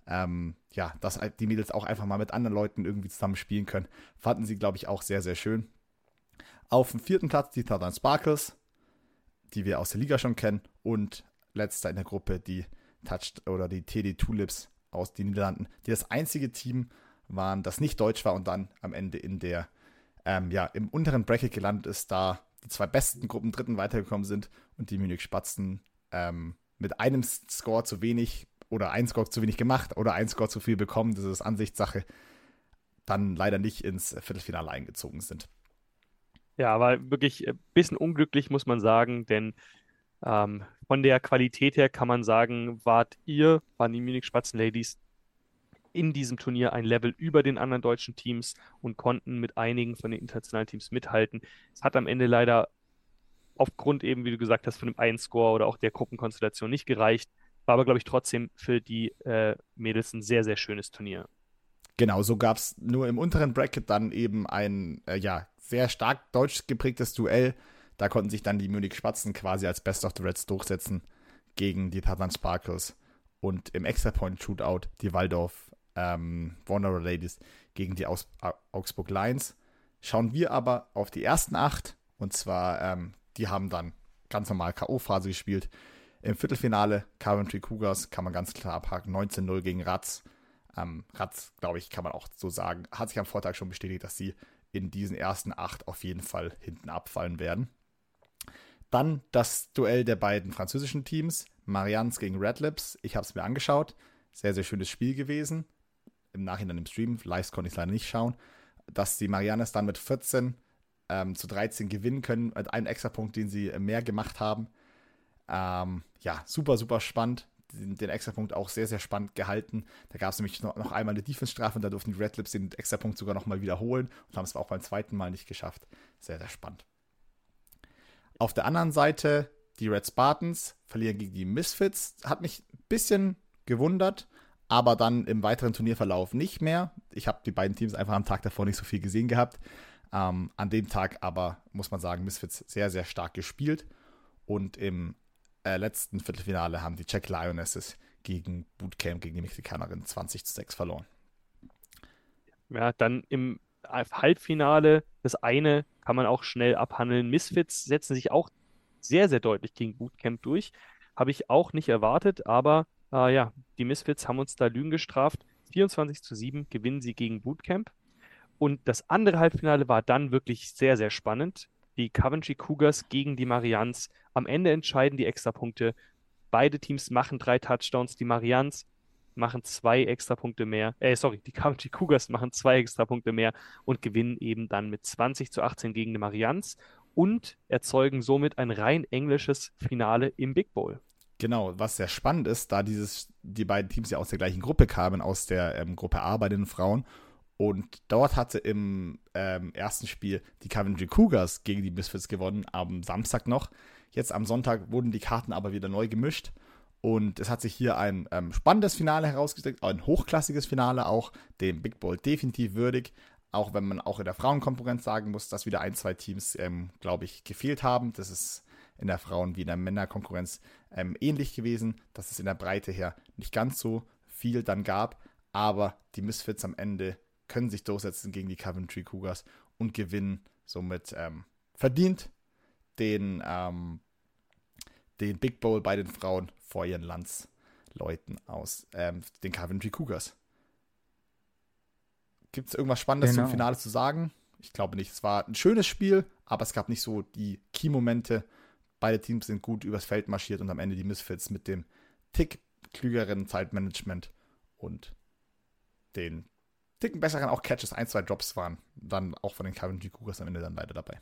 dass die Mädels auch einfach mal mit anderen Leuten irgendwie zusammen spielen können. Fanden sie, glaube ich, auch sehr, sehr schön. Auf dem 4. Platz die Southern Sparkles, die wir aus der Liga schon kennen. Und letzter in der Gruppe die die TD Tulips aus den Niederlanden, die das einzige Team waren, das nicht deutsch war und dann am Ende in der im unteren Bracket gelandet ist, da die 2 besten Gruppen Dritten weitergekommen sind und die Munich Spatzen mit einem Score zu wenig oder ein Score zu wenig gemacht oder ein Score zu viel bekommen, das ist Ansichtssache, dann leider nicht ins Viertelfinale eingezogen sind. Ja, aber wirklich ein bisschen unglücklich, muss man sagen, denn von der Qualität her kann man sagen, waren die Munich Spatzen Ladies in diesem Turnier ein Level über den anderen deutschen Teams und konnten mit einigen von den internationalen Teams mithalten. Es hat am Ende leider aufgrund eben, wie du gesagt hast, von dem einen Score oder auch der Gruppenkonstellation nicht gereicht. War aber, glaube ich, trotzdem für die Mädels ein sehr, sehr schönes Turnier. Genau, so gab es nur im unteren Bracket dann eben ein sehr stark deutsch geprägtes Duell. Da konnten sich dann die Munich Spatzen quasi als Best of the Reds durchsetzen gegen die Southern Sparkles. Und im Extra-Point-Shootout die Waldorf Wanderer Ladies gegen die Augsburg Lions. Schauen wir aber auf die ersten 8. Und zwar, die haben dann ganz normal K.O.-Phase gespielt. Im Viertelfinale Coventry Cougars kann man ganz klar abhaken. 19-0 gegen Rats. Rats, glaube ich, kann man auch so sagen, hat sich am Vortag schon bestätigt, dass sie in diesen ersten 8 auf jeden Fall hinten abfallen werden. Dann das Duell der beiden französischen Teams, Marians gegen Red Lips. Ich habe es mir angeschaut. Sehr, sehr schönes Spiel gewesen. Im Nachhinein im Stream, live konnte ich es leider nicht schauen. Dass die Marianes dann mit 14 zu 13 gewinnen können, mit einem Extrapunkt, den sie mehr gemacht haben. Super, super spannend. den Extrapunkt auch sehr, sehr spannend gehalten. Da gab es nämlich noch einmal eine Defense-Strafe und da durften die Red Lips den Extrapunkt sogar nochmal wiederholen und haben es auch beim zweiten Mal nicht geschafft. Sehr, sehr spannend. Auf der anderen Seite, die Red Spartans verlieren gegen die Misfits. Hat mich ein bisschen gewundert, aber dann im weiteren Turnierverlauf nicht mehr. Ich habe die beiden Teams einfach am Tag davor nicht so viel gesehen gehabt. An dem Tag aber, muss man sagen, Misfits sehr, sehr stark gespielt. Und im letzten Viertelfinale haben die Czech Lionesses gegen Bootcamp, gegen die Mexikanerin 20:6 verloren. Ja, dann im Halbfinale, das eine kann man auch schnell abhandeln. Misfits setzen sich auch sehr, sehr deutlich gegen Bootcamp durch. Habe ich auch nicht erwartet, aber ja, die Misfits haben uns da Lügen gestraft. 24:7 gewinnen sie gegen Bootcamp. Und das andere Halbfinale war dann wirklich sehr, sehr spannend. Die Coventry Cougars gegen die Marians. Am Ende entscheiden die Extrapunkte. Beide Teams machen 3 Touchdowns. Die Marians machen 2 Extrapunkte mehr. Die Coventry Cougars machen 2 Extrapunkte mehr und gewinnen eben dann mit 20:18 gegen die Marians und erzeugen somit ein rein englisches Finale im Big Bowl. Genau, was sehr spannend ist, da die beiden Teams ja aus der gleichen Gruppe kamen, aus der Gruppe A bei den Frauen. Und dort hatte im ersten Spiel die Coventry Cougars gegen die Misfits gewonnen, am Samstag noch. Jetzt am Sonntag wurden die Karten aber wieder neu gemischt. Und es hat sich hier ein spannendes Finale herausgestellt, ein hochklassiges Finale, auch dem Big Bowl definitiv würdig. Auch wenn man auch in der Frauenkonkurrenz sagen muss, dass wieder 1, 2 Teams, glaube ich, gefehlt haben. Das ist in der Frauen- wie in der Männerkonkurrenz ähnlich gewesen, dass es in der Breite her nicht ganz so viel dann gab. Aber die Misfits am Ende können sich durchsetzen gegen die Coventry Cougars und gewinnen somit verdient den Big Bowl bei den Frauen vor ihren Landsleuten aus den Coventry Cougars. Gibt es irgendwas Spannendes zum Finale zu sagen? Ich glaube nicht. Es war ein schönes Spiel, aber es gab nicht so die Key-Momente. Beide Teams sind gut übers Feld marschiert und am Ende die Misfits mit dem Tick klügeren Zeitmanagement und den Ticken besseren auch Catches, 1, 2 Drops waren dann auch von den Coventry Cougars am Ende dann leider dabei.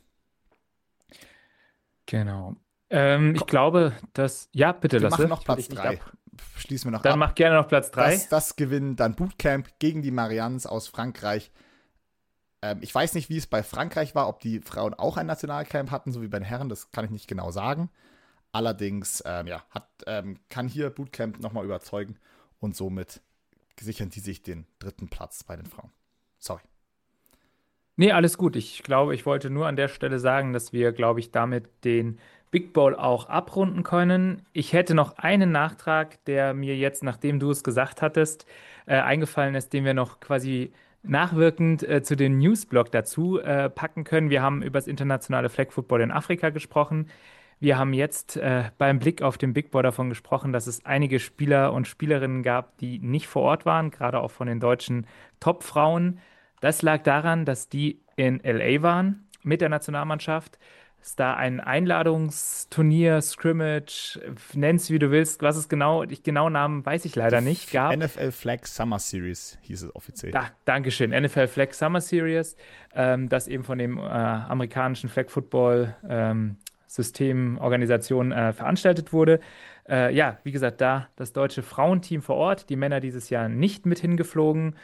Genau. Ich glaube, dass. Ja, bitte, Wir Lasse. machen noch Platz 3. Schließen wir noch Dann ab. mach gerne noch Platz 3. Das gewinnen dann Bootcamp gegen die Marians aus Frankreich. Ich weiß nicht, wie es bei Frankreich war, ob die Frauen auch ein Nationalcamp hatten, so wie bei den Herren, das kann ich nicht genau sagen. Allerdings kann hier Bootcamp nochmal überzeugen und somit sichern die sich den 3. Platz bei den Frauen. Sorry. Nee, alles gut. Ich glaube, ich wollte nur an der Stelle sagen, dass wir, glaube ich, damit den Big Bowl auch abrunden können. Ich hätte noch einen Nachtrag, der mir jetzt, nachdem du es gesagt hattest, eingefallen ist, den wir noch quasi nachwirkend zu dem Newsblog dazu packen können. Wir haben über das internationale Flag Football in Afrika gesprochen. Wir haben jetzt beim Blick auf den Big Bowl davon gesprochen, dass es einige Spieler und Spielerinnen gab, die nicht vor Ort waren, gerade auch von den deutschen Top-Frauen. Das lag daran, dass die in LA waren mit der Nationalmannschaft. Es da ein Einladungsturnier, Scrimmage, nenn's wie du willst, was es genau, die genauen Namen weiß ich leider nicht, gab. NFL Flag Summer Series hieß es offiziell. Dankeschön, NFL Flag Summer Series, das eben von dem amerikanischen Flag Football Systemorganisation veranstaltet wurde. Ja, wie gesagt, da das deutsche Frauenteam vor Ort, die Männer dieses Jahr nicht mit hingeflogen.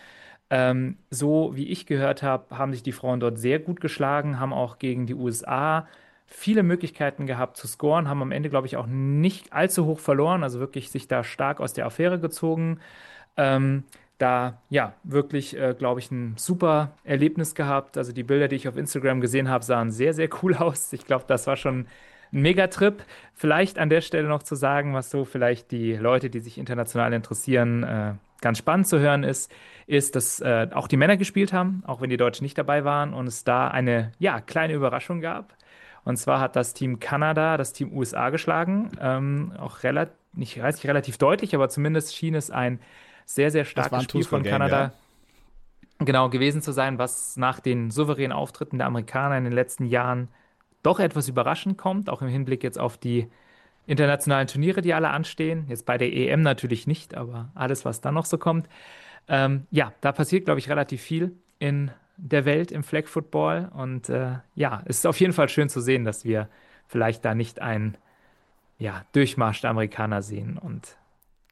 So wie ich gehört habe, haben sich die Frauen dort sehr gut geschlagen, haben auch gegen die USA viele Möglichkeiten gehabt zu scoren, haben am Ende, glaube ich, auch nicht allzu hoch verloren, also wirklich sich da stark aus der Affäre gezogen. Da, ja, wirklich, glaube ich, ein super Erlebnis gehabt. Also die Bilder, die ich auf Instagram gesehen habe, sahen sehr, sehr cool aus. Ich glaube, das war schon ein Megatrip. Vielleicht an der Stelle noch zu sagen, was so vielleicht die Leute, die sich international interessieren, ganz spannend zu hören ist, dass auch die Männer gespielt haben, auch wenn die Deutschen nicht dabei waren und es da eine, ja, kleine Überraschung gab. Und zwar hat das Team Kanada das Team USA geschlagen. Auch relativ, ich weiß nicht, relativ deutlich, aber zumindest schien es ein sehr, sehr starkes Spiel von Kanada genau gewesen zu sein, was nach den souveränen Auftritten der Amerikaner in den letzten Jahren doch etwas überraschend kommt, auch im Hinblick jetzt auf die internationalen Turniere, die alle anstehen. Jetzt bei der EM natürlich nicht, aber alles, was dann noch so kommt. Ja, da passiert, glaube ich, relativ viel in der Welt im Flag Football. Und ja, es ist auf jeden Fall schön zu sehen, dass wir vielleicht da nicht einen Durchmarsch der Amerikaner sehen. Und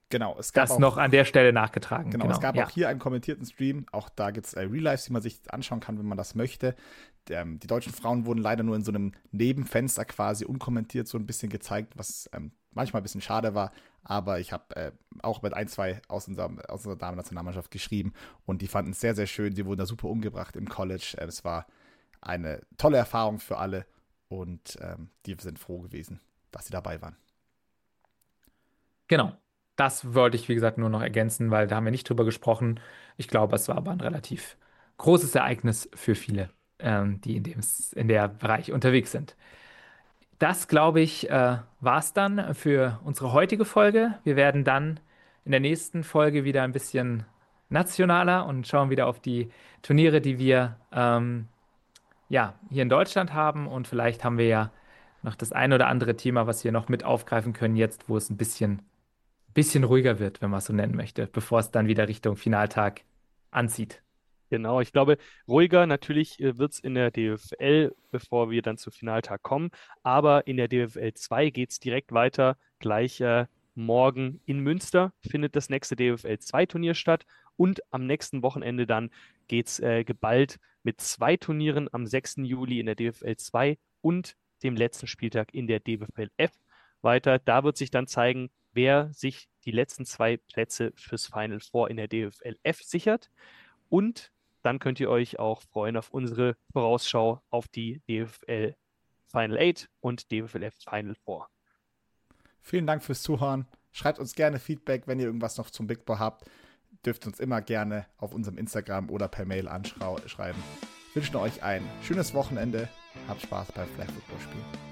Genau, es gab Das auch, noch an der Stelle nachgetragen. genau, es gab ja. auch hier einen kommentierten Stream. Auch da gibt es Real-Lives, die man sich anschauen kann, wenn man das möchte. Die deutschen Frauen wurden leider nur in so einem Nebenfenster quasi unkommentiert so ein bisschen gezeigt, was manchmal ein bisschen schade war. Aber ich habe auch mit 2 aus unserer Damen-Nationalmannschaft geschrieben und die fanden es sehr, sehr schön. Die wurden da super umgebracht im College. Es war eine tolle Erfahrung für alle und die sind froh gewesen, dass sie dabei waren. Genau. Das wollte ich, wie gesagt, nur noch ergänzen, weil da haben wir nicht drüber gesprochen. Ich glaube, es war aber ein relativ großes Ereignis für viele, die in der Bereich unterwegs sind. Das, glaube ich, war es dann für unsere heutige Folge. Wir werden dann in der nächsten Folge wieder ein bisschen nationaler und schauen wieder auf die Turniere, die wir ja, hier in Deutschland haben. Und vielleicht haben wir ja noch das ein oder andere Thema, was wir noch mit aufgreifen können, jetzt, wo es ein bisschen ruhiger wird, wenn man es so nennen möchte, bevor es dann wieder Richtung Finaltag anzieht. Genau, ich glaube, ruhiger natürlich wird es in der DFL, bevor wir dann zu Finaltag kommen. Aber in der DFL 2 geht es direkt weiter. Gleich morgen in Münster findet das nächste DFL 2 Turnier statt. Und am nächsten Wochenende dann geht es geballt mit 2 Turnieren am 6. Juli in der DFL 2 und dem letzten Spieltag in der DFL F weiter. Da wird sich dann zeigen, wer sich die letzten 2 Plätze fürs Final Four in der DFL F sichert. Und dann könnt ihr euch auch freuen auf unsere Vorausschau auf die DFL Final 8 und DFL F Final 4. Vielen Dank fürs Zuhören. Schreibt uns gerne Feedback, wenn ihr irgendwas noch zum Big Ball habt. Dürft uns immer gerne auf unserem Instagram oder per Mail anschreiben. Wir wünschen euch ein schönes Wochenende. Habt Spaß beim Flag Football Spielen.